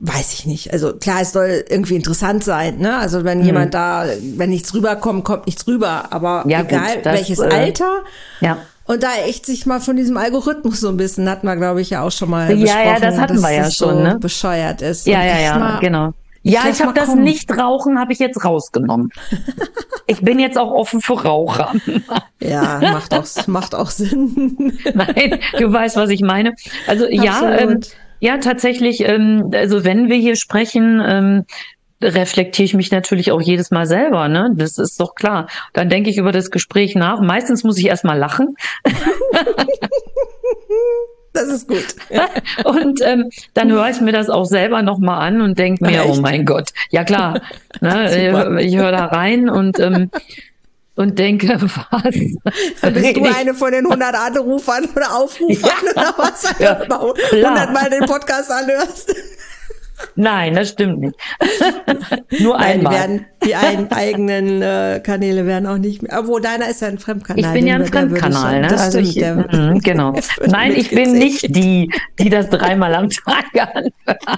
Speaker 1: weiß ich nicht. Also klar, es soll irgendwie interessant sein, ne? Also wenn mhm. jemand da, wenn nichts rüberkommt, kommt nichts rüber. Aber ja, egal gut, das, welches äh, Alter.
Speaker 2: Ja.
Speaker 1: Und da echt sich mal von diesem Algorithmus so ein bisschen, hatten wir, glaube ich, ja auch schon mal besprochen.
Speaker 2: Ja, ja, das hatten wir ja schon,
Speaker 1: so
Speaker 2: ne?
Speaker 1: bescheuert ist.
Speaker 2: Ja, ja, ja, mal, genau. Ja, ich habe das kommen. Nichtrauchen habe ich jetzt rausgenommen. Ich bin jetzt auch offen für Raucher.
Speaker 1: Ja, macht auch, macht auch Sinn.
Speaker 2: Nein, du weißt, was ich meine. Also Absolut. ja, ähm, ja, tatsächlich, ähm, also wenn wir hier sprechen, ähm, reflektiere ich mich natürlich auch jedes Mal selber, ne? Das ist doch klar. Dann denke ich über das Gespräch nach. Meistens muss ich erst mal lachen.
Speaker 1: Das ist gut.
Speaker 2: Und ähm, dann höre ich mir das auch selber nochmal an und denke mir, Echt? oh mein Gott, ja klar. Ne, ich höre da rein und ähm, und denke, was?
Speaker 1: Dann bist du eine von den hundert Anrufern oder Aufrufern ja. oder was?
Speaker 2: Ja,
Speaker 1: hundert Mal den Podcast anhörst.
Speaker 2: Nein, das stimmt nicht. Nur
Speaker 1: Nein,
Speaker 2: einmal.
Speaker 1: Die, werden, die ein, eigenen äh, Kanäle werden auch nicht mehr. Obwohl, deiner ist ja ein Fremdkanal.
Speaker 2: Ich bin ja ein Fremdkanal, schon, ne?
Speaker 1: Das
Speaker 2: also
Speaker 1: stimmt,
Speaker 2: ich,
Speaker 1: der wird,
Speaker 2: mh, genau. Nein, ich bin nicht die, die das dreimal am Tag anhört.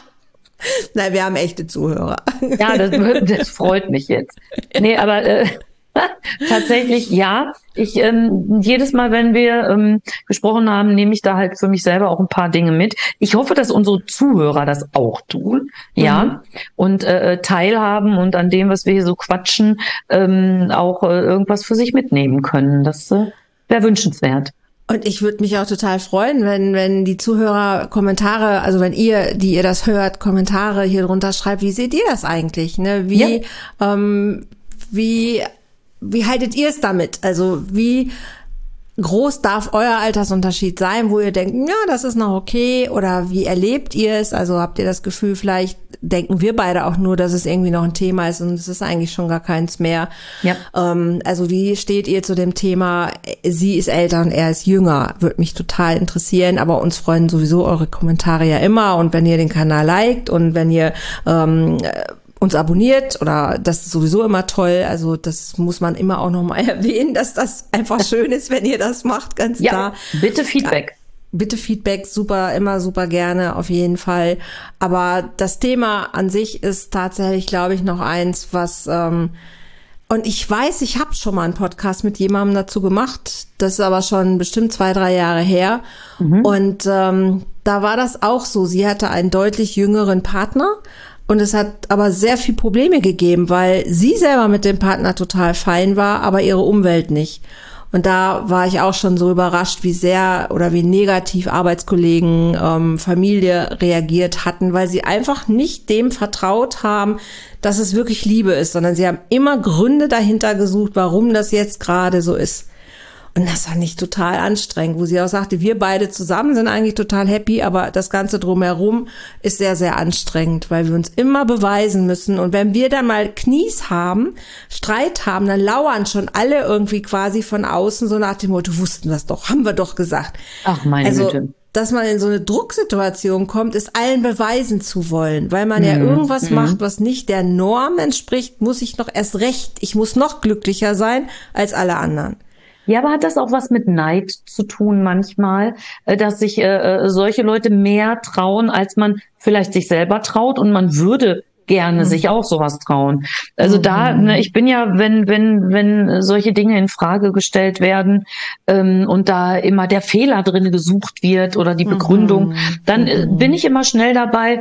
Speaker 1: Nein, wir haben echte Zuhörer.
Speaker 2: Ja, das, das freut mich jetzt. Nee, aber äh, tatsächlich, ja. Ich ähm, jedes Mal, wenn wir ähm, gesprochen haben, nehme ich da halt für mich selber auch ein paar Dinge mit. Ich hoffe, dass unsere Zuhörer das auch tun, ja, mhm. und äh, teilhaben und an dem, was wir hier so quatschen, ähm, auch äh, irgendwas für sich mitnehmen können. Das äh, wäre wünschenswert.
Speaker 1: Und ich würde mich auch total freuen, wenn wenn die Zuhörer Kommentare, also wenn ihr, die ihr das hört, Kommentare hier drunter schreibt. Wie seht ihr das eigentlich? Ne? Wie ja. ähm, wie Wie haltet ihr es damit? Also wie groß darf euer Altersunterschied sein, wo ihr denkt, ja, das ist noch okay? Oder wie erlebt ihr es? Also habt ihr das Gefühl, vielleicht denken wir beide auch nur, dass es irgendwie noch ein Thema ist und es ist eigentlich schon gar keins mehr.
Speaker 2: Ja.
Speaker 1: Ähm, also wie steht ihr zu dem Thema, sie ist älter und er ist jünger? Würde mich total interessieren, aber uns freuen sowieso eure Kommentare ja immer. Und wenn ihr den Kanal liked und wenn ihr ähm, uns abonniert, oder das ist sowieso immer toll, also das muss man immer auch nochmal erwähnen, dass das einfach schön ist, wenn ihr das macht, ganz
Speaker 2: ja,
Speaker 1: klar.
Speaker 2: Bitte Feedback.
Speaker 1: Ja, bitte Feedback, super, immer super gerne, auf jeden Fall. Aber das Thema an sich ist tatsächlich, glaube ich, noch eins, was, ähm, und ich weiß, ich habe schon mal einen Podcast mit jemandem dazu gemacht, das ist aber schon bestimmt zwei, drei Jahre her. Mhm. Und ähm, da war das auch so, sie hatte einen deutlich jüngeren Partner. Und es hat aber sehr viel Probleme gegeben, weil sie selber mit dem Partner total fein war, aber ihre Umwelt nicht. Und da war ich auch schon so überrascht, wie sehr oder wie negativ Arbeitskollegen, ähm, Familie reagiert hatten, weil sie einfach nicht dem vertraut haben, dass es wirklich Liebe ist, sondern sie haben immer Gründe dahinter gesucht, warum das jetzt gerade so ist. Und das fand ich total anstrengend, wo sie auch sagte, wir beide zusammen sind eigentlich total happy, aber das Ganze drumherum ist sehr, sehr anstrengend, weil wir uns immer beweisen müssen. Und wenn wir dann mal Knies haben, Streit haben, dann lauern schon alle irgendwie quasi von außen so nach dem Motto, wussten das doch, haben wir doch gesagt.
Speaker 2: Ach, meine
Speaker 1: also,
Speaker 2: Güte.
Speaker 1: Dass man in so eine Drucksituation kommt, ist allen beweisen zu wollen, weil man mhm. ja irgendwas mhm. macht, was nicht der Norm entspricht, muss ich noch erst recht, ich muss noch glücklicher sein als alle anderen.
Speaker 2: Ja, aber hat das auch was mit Neid zu tun manchmal, dass sich äh, solche Leute mehr trauen, als man vielleicht sich selber traut, und man würde gerne mhm. sich auch sowas trauen. Also mhm. da, ne, ich bin ja, wenn wenn wenn solche Dinge in Frage gestellt werden ähm, und da immer der Fehler drin gesucht wird oder die Begründung, mhm. dann äh, bin ich immer schnell dabei,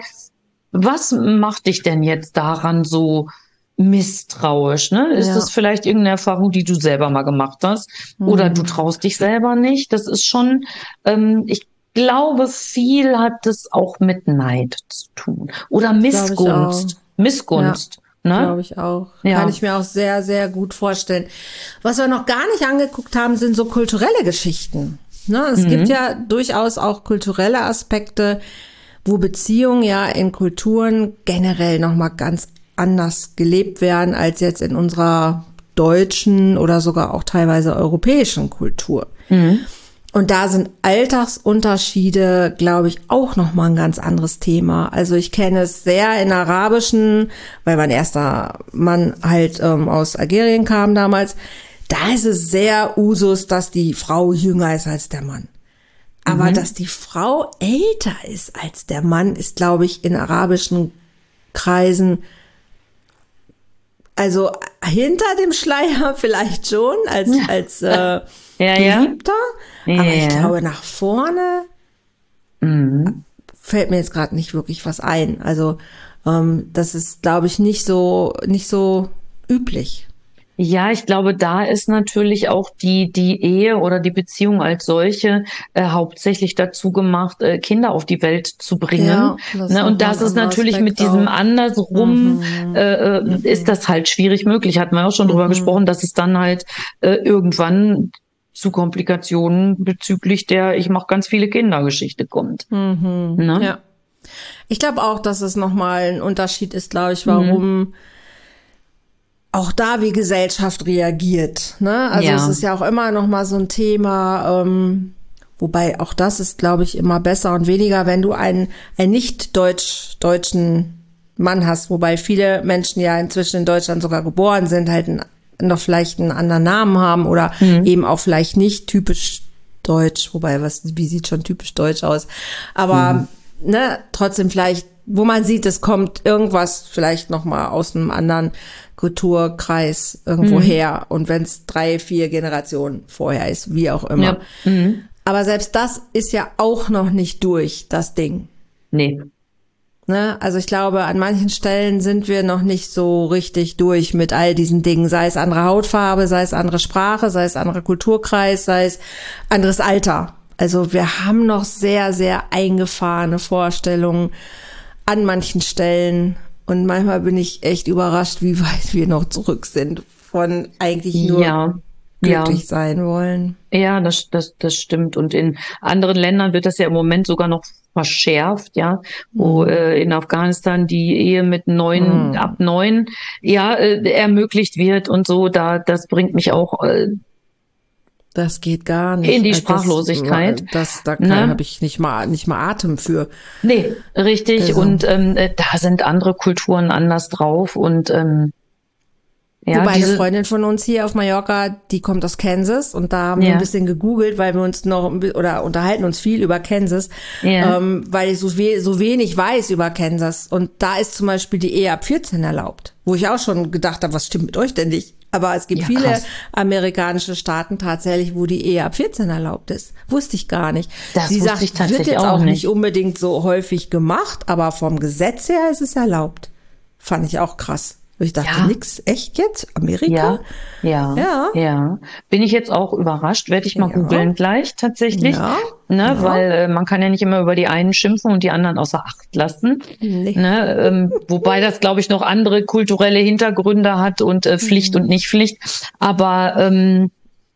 Speaker 2: was macht dich denn jetzt daran so misstrauisch, ne? Ist ja. das vielleicht irgendeine Erfahrung, die du selber mal gemacht hast? Mhm. Oder du traust dich selber nicht? Das ist schon, ähm, ich glaube, viel hat das auch mit Neid zu tun. Oder Missgunst. Missgunst.
Speaker 1: Ja,
Speaker 2: ne?
Speaker 1: Glaube ich auch.
Speaker 2: Ja.
Speaker 1: Kann ich mir auch sehr, sehr gut vorstellen. Was wir noch gar nicht angeguckt haben, sind so kulturelle Geschichten. Ne? Es mhm. gibt ja durchaus auch kulturelle Aspekte, wo Beziehungen ja in Kulturen generell nochmal ganz anders gelebt werden als jetzt in unserer deutschen oder sogar auch teilweise europäischen Kultur. Mhm. Und da sind Alltagsunterschiede, glaube ich, auch nochmal ein ganz anderes Thema. Also ich kenne es sehr in arabischen, weil mein erster Mann halt ähm, aus Algerien kam damals. Da ist es sehr Usus, dass die Frau jünger ist als der Mann. Aber
Speaker 2: Mhm.
Speaker 1: dass die Frau älter ist als der Mann, ist, glaube ich, in arabischen Kreisen, also hinter dem Schleier vielleicht schon, als, als äh,
Speaker 2: Ja, ja.
Speaker 1: Geliebter.
Speaker 2: Ja.
Speaker 1: Aber ich glaube, nach vorne
Speaker 2: Mhm.
Speaker 1: fällt mir jetzt gerade nicht wirklich was ein. Also ähm, das ist, glaube ich, nicht so, nicht so üblich.
Speaker 2: Ja, ich glaube, da ist natürlich auch die, die Ehe oder die Beziehung als solche äh, hauptsächlich dazu gemacht, äh, Kinder auf die Welt zu bringen.
Speaker 1: Ja, das ist
Speaker 2: Ne? Und
Speaker 1: nochmal ein
Speaker 2: das ist
Speaker 1: anderer
Speaker 2: natürlich mit
Speaker 1: Aspekt
Speaker 2: diesem
Speaker 1: auch.
Speaker 2: andersrum,
Speaker 1: Mhm.
Speaker 2: äh, äh, ist das halt schwierig möglich. Hatten wir auch schon drüber
Speaker 1: Mhm.
Speaker 2: gesprochen, dass es dann halt äh, irgendwann zu Komplikationen bezüglich der ich mache ganz viele Kinder-Geschichte kommt.
Speaker 1: Mhm.
Speaker 2: Ne?
Speaker 1: Ja. Ich glaube auch, dass es nochmal ein Unterschied ist, glaube ich,
Speaker 2: Mhm.
Speaker 1: warum auch da wie Gesellschaft reagiert. Ne? Also
Speaker 2: Ja.
Speaker 1: es ist ja auch immer noch mal so ein Thema, ähm, wobei auch das ist, glaube ich, immer besser und weniger, wenn du einen, einen nicht deutsch, deutschen Mann hast, wobei viele Menschen ja inzwischen in Deutschland sogar geboren sind, halt ein, noch vielleicht einen anderen Namen haben oder
Speaker 2: Mhm.
Speaker 1: eben auch vielleicht nicht typisch deutsch, wobei, was, wie sieht schon typisch deutsch aus? Aber mhm. ne, trotzdem vielleicht, wo man sieht, es kommt irgendwas vielleicht noch mal aus einem anderen Kulturkreis irgendwo
Speaker 2: Mhm.
Speaker 1: her. Und wenn es drei, vier Generationen vorher ist, wie auch immer.
Speaker 2: Ja. Mhm.
Speaker 1: Aber selbst das ist ja auch noch nicht durch, das Ding.
Speaker 2: Nee.
Speaker 1: Ne? Also ich glaube, an manchen Stellen sind wir noch nicht so richtig durch mit all diesen Dingen, sei es andere Hautfarbe, sei es andere Sprache, sei es anderer Kulturkreis, sei es anderes Alter. Also wir haben noch sehr, sehr eingefahrene Vorstellungen an manchen Stellen. Und manchmal bin ich echt überrascht, wie weit wir noch zurück sind von eigentlich nur
Speaker 2: Ja.
Speaker 1: glücklich
Speaker 2: Ja.
Speaker 1: sein wollen.
Speaker 2: Ja, das, das, das stimmt. Und in anderen Ländern wird das ja im Moment sogar noch verschärft, ja, wo
Speaker 1: Mhm.
Speaker 2: äh, in Afghanistan die Ehe mit neun,
Speaker 1: Mhm.
Speaker 2: ab neun, ja, äh, ermöglicht wird und so. Da, das bringt mich auch äh,
Speaker 1: Das geht gar
Speaker 2: in
Speaker 1: nicht.
Speaker 2: die
Speaker 1: Das,
Speaker 2: Sprachlosigkeit.
Speaker 1: das, da
Speaker 2: Ne?
Speaker 1: habe ich nicht mal, nicht mal Atem für.
Speaker 2: Nee, richtig.
Speaker 1: Also.
Speaker 2: Und ähm, äh, da sind andere Kulturen anders drauf und ähm, ja,
Speaker 1: Wobei eine
Speaker 2: diese,
Speaker 1: Freundin von uns hier auf Mallorca, die kommt aus Kansas und da haben wir
Speaker 2: Ja.
Speaker 1: ein bisschen gegoogelt, weil wir uns noch ein bi- oder unterhalten uns viel über Kansas,
Speaker 2: Ja.
Speaker 1: ähm, weil ich so, we so wenig weiß über Kansas. Und da ist zum Beispiel die Ehe ab vierzehn erlaubt, wo ich auch schon gedacht habe, was stimmt mit euch denn nicht? Aber es gibt
Speaker 2: Ja,
Speaker 1: viele
Speaker 2: krass.
Speaker 1: amerikanische Staaten tatsächlich, wo die Ehe ab vierzehn erlaubt ist. Wusste ich gar nicht.
Speaker 2: Das
Speaker 1: Sie
Speaker 2: wusste
Speaker 1: sagt,
Speaker 2: ich tatsächlich
Speaker 1: wird jetzt
Speaker 2: auch
Speaker 1: auch
Speaker 2: nicht.
Speaker 1: nicht unbedingt so häufig gemacht, aber vom Gesetz her ist es erlaubt. Fand ich auch krass. Ich dachte,
Speaker 2: Ja.
Speaker 1: nix, echt jetzt? Amerika?
Speaker 2: Ja, ja,
Speaker 1: Ja.
Speaker 2: ja. Bin ich jetzt auch überrascht, werde ich mal
Speaker 1: Ja.
Speaker 2: googeln gleich tatsächlich,
Speaker 1: Ja,
Speaker 2: ne,
Speaker 1: ja.
Speaker 2: weil äh, man kann ja nicht immer über die einen schimpfen und die anderen außer Acht lassen,
Speaker 1: Nee.
Speaker 2: ne, ähm, wobei das glaube ich noch andere kulturelle Hintergründe hat und äh, Pflicht
Speaker 1: Mhm.
Speaker 2: und nicht Pflicht, aber ähm,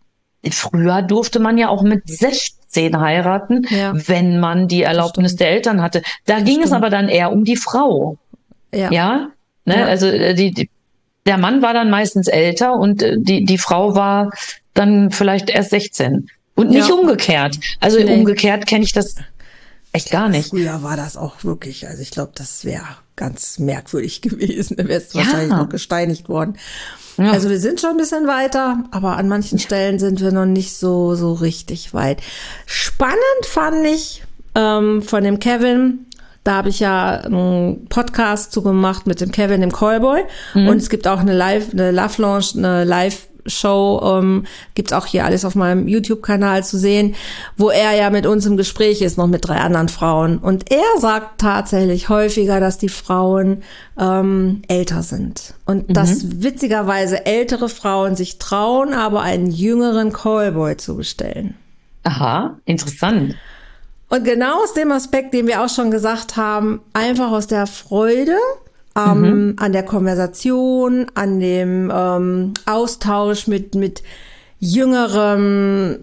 Speaker 2: früher durfte man ja auch mit sechzehn heiraten,
Speaker 1: Ja.
Speaker 2: wenn man die Erlaubnis
Speaker 1: stimmt.
Speaker 2: der Eltern hatte. Da ging es
Speaker 1: stimmt.
Speaker 2: aber dann eher um die Frau.
Speaker 1: Ja.
Speaker 2: Ja, ne,
Speaker 1: Ja.
Speaker 2: also äh, die, die, der Mann war dann meistens älter und äh, die, die Frau war dann vielleicht erst sechzehn. Und nicht
Speaker 1: Ja.
Speaker 2: umgekehrt. Also
Speaker 1: Nee.
Speaker 2: umgekehrt kenne ich das echt gar nicht.
Speaker 1: Früher war das auch wirklich, also ich glaube, das wäre ganz merkwürdig gewesen. Da wärst du
Speaker 2: Ja.
Speaker 1: wahrscheinlich noch gesteinigt worden.
Speaker 2: Ja.
Speaker 1: Also wir sind schon ein bisschen weiter, aber an manchen Stellen sind wir noch nicht so, so richtig weit. Spannend fand ich ähm, von dem Kevin, da habe ich ja einen Podcast zu gemacht mit dem Kevin, dem Callboy.
Speaker 2: Mhm.
Speaker 1: Und es gibt auch eine Live, eine Love Launch, eine Live-Show, ähm, gibt's auch hier alles auf meinem YouTube-Kanal zu sehen, wo er ja mit uns im Gespräch ist, noch mit drei anderen Frauen. Und er sagt tatsächlich häufiger, dass die Frauen ähm, älter sind. Und dass witzigerweise ältere Frauen sich trauen, aber einen jüngeren Callboy zu bestellen.
Speaker 2: Aha, interessant.
Speaker 1: Und genau aus dem Aspekt, den wir auch schon gesagt haben, einfach aus der Freude ähm, an der Konversation, an dem ähm, Austausch mit mit jüngerem,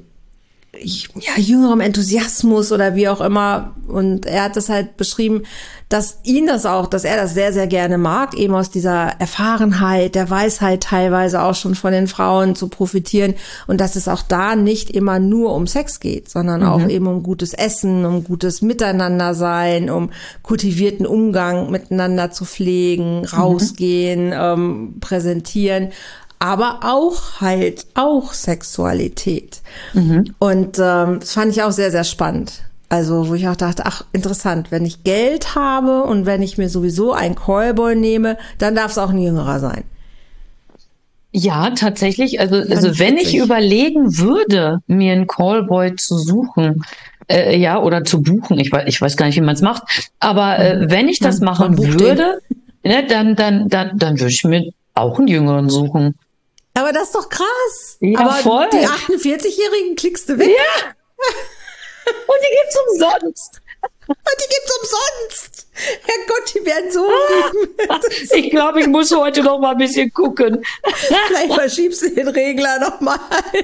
Speaker 1: ja, jüngerem Enthusiasmus oder wie auch immer. Und er hat das halt beschrieben, dass ihn das auch, dass er das sehr, sehr gerne mag, eben aus dieser Erfahrenheit, der Weisheit teilweise auch schon von den Frauen zu profitieren und dass es auch da nicht immer nur um Sex geht, sondern mhm. auch eben um gutes Essen, um gutes Miteinander sein, um kultivierten Umgang miteinander zu pflegen, rausgehen, mhm. ähm, präsentieren. aber auch halt auch Sexualität. Mhm. Und ähm, das fand ich auch sehr, sehr spannend. Also, wo ich auch dachte, ach, interessant, wenn ich Geld habe und wenn ich mir sowieso einen Callboy nehme, dann darf es auch ein Jüngerer sein.
Speaker 2: Ja, tatsächlich. Also, also wenn ich überlegen würde, mir einen Callboy zu suchen, äh, ja, oder zu buchen, ich weiß, ich weiß gar nicht, wie man es macht, aber äh, wenn ich das man, machen man würde, ne, dann, dann, dann, dann würde ich mir auch einen Jüngeren suchen.
Speaker 1: Aber das ist doch krass.
Speaker 2: Ja,
Speaker 1: aber
Speaker 2: voll.
Speaker 1: Die achtundvierzigjährigen klickst du weg.
Speaker 2: Ja. Und die gibt's umsonst.
Speaker 1: Und die gibt's umsonst. Herrgott, die werden so lieben.
Speaker 2: Ich glaube, ich muss heute noch mal ein bisschen gucken.
Speaker 1: Vielleicht verschiebst du den Regler noch mal.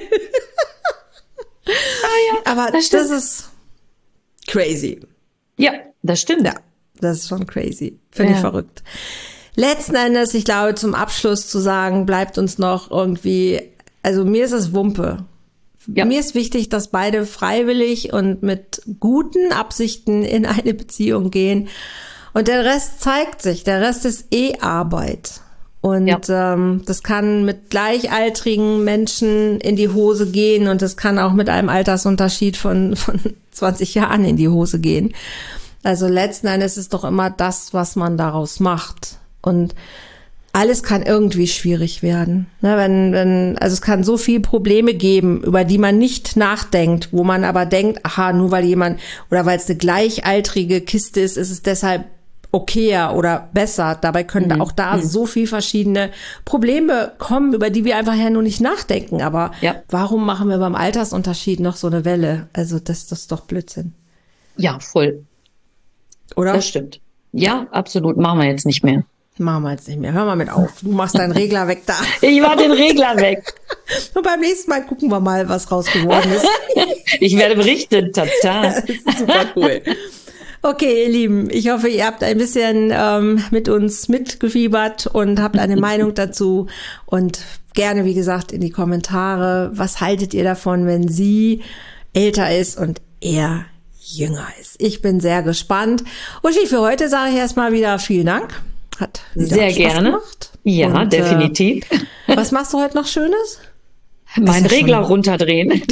Speaker 2: Ah, ja,
Speaker 1: aber das, das ist crazy.
Speaker 2: Ja, das stimmt.
Speaker 1: Ja, das ist schon crazy. Finde ja. ich verrückt. Letzten Endes, ich glaube, zum Abschluss zu sagen, bleibt uns noch irgendwie, also mir ist es Wumpe. Ja. Mir ist wichtig, dass beide freiwillig und mit guten Absichten in eine Beziehung gehen. Und der Rest zeigt sich. Der Rest ist eh Arbeit. Und ja. ähm, das kann mit gleichaltrigen Menschen in die Hose gehen und das kann auch mit einem Altersunterschied von, von zwanzig Jahren in die Hose gehen. Also letzten Endes ist doch immer das, was man daraus macht. Und alles kann irgendwie schwierig werden. Ne, wenn, wenn, also es kann so viele Probleme geben, über die man nicht nachdenkt, wo man aber denkt, aha, nur weil jemand oder weil es eine gleichaltrige Kiste ist, ist es deshalb okayer oder besser. Dabei können mhm. auch da mhm. so viel verschiedene Probleme kommen, über die wir einfach ja nur nicht nachdenken. Aber ja. warum machen wir beim Altersunterschied noch so eine Welle? Also das, das ist doch Blödsinn.
Speaker 2: Ja, voll.
Speaker 1: Oder?
Speaker 2: Das stimmt. Ja, absolut. Machen wir jetzt nicht mehr.
Speaker 1: Machen wir jetzt nicht mehr. Hör mal mit auf. Du machst deinen Regler weg da.
Speaker 2: Ich mach den Regler weg.
Speaker 1: Und beim nächsten Mal gucken wir mal, was raus geworden ist.
Speaker 2: Ich werde berichten. Tata.
Speaker 1: Das ist super cool. Okay, ihr Lieben, ich hoffe, ihr habt ein bisschen ähm, mit uns mitgefiebert und habt eine Meinung dazu. Und gerne, wie gesagt, in die Kommentare. Was haltet ihr davon, wenn sie älter ist und er jünger ist? Ich bin sehr gespannt. Und für heute sage ich erstmal wieder vielen Dank. Hat
Speaker 2: sehr
Speaker 1: Spaß
Speaker 2: gerne
Speaker 1: gemacht.
Speaker 2: Ja, und, definitiv.
Speaker 1: Äh, was machst du heute noch Schönes?
Speaker 2: Mein Regler schon runterdrehen.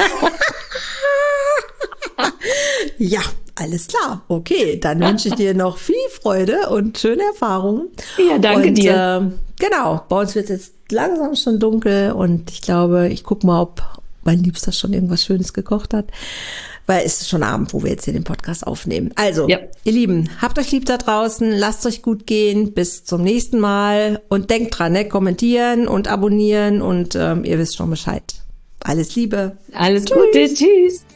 Speaker 1: Ja, alles klar. Okay, dann wünsche ich dir noch viel Freude und schöne Erfahrungen.
Speaker 2: Ja, danke
Speaker 1: und,
Speaker 2: dir.
Speaker 1: Äh, genau, bei uns wird es jetzt langsam schon dunkel und ich glaube, ich gucke mal, ob mein Liebster schon irgendwas Schönes gekocht hat. Weil es ist schon Abend, wo wir jetzt hier den Podcast aufnehmen. Also, ja. ihr Lieben, habt euch lieb da draußen, lasst euch gut gehen, bis zum nächsten Mal und denkt dran, ne, kommentieren und abonnieren und ähm, ihr wisst schon Bescheid. Alles Liebe.
Speaker 2: Alles Gute, tschüss.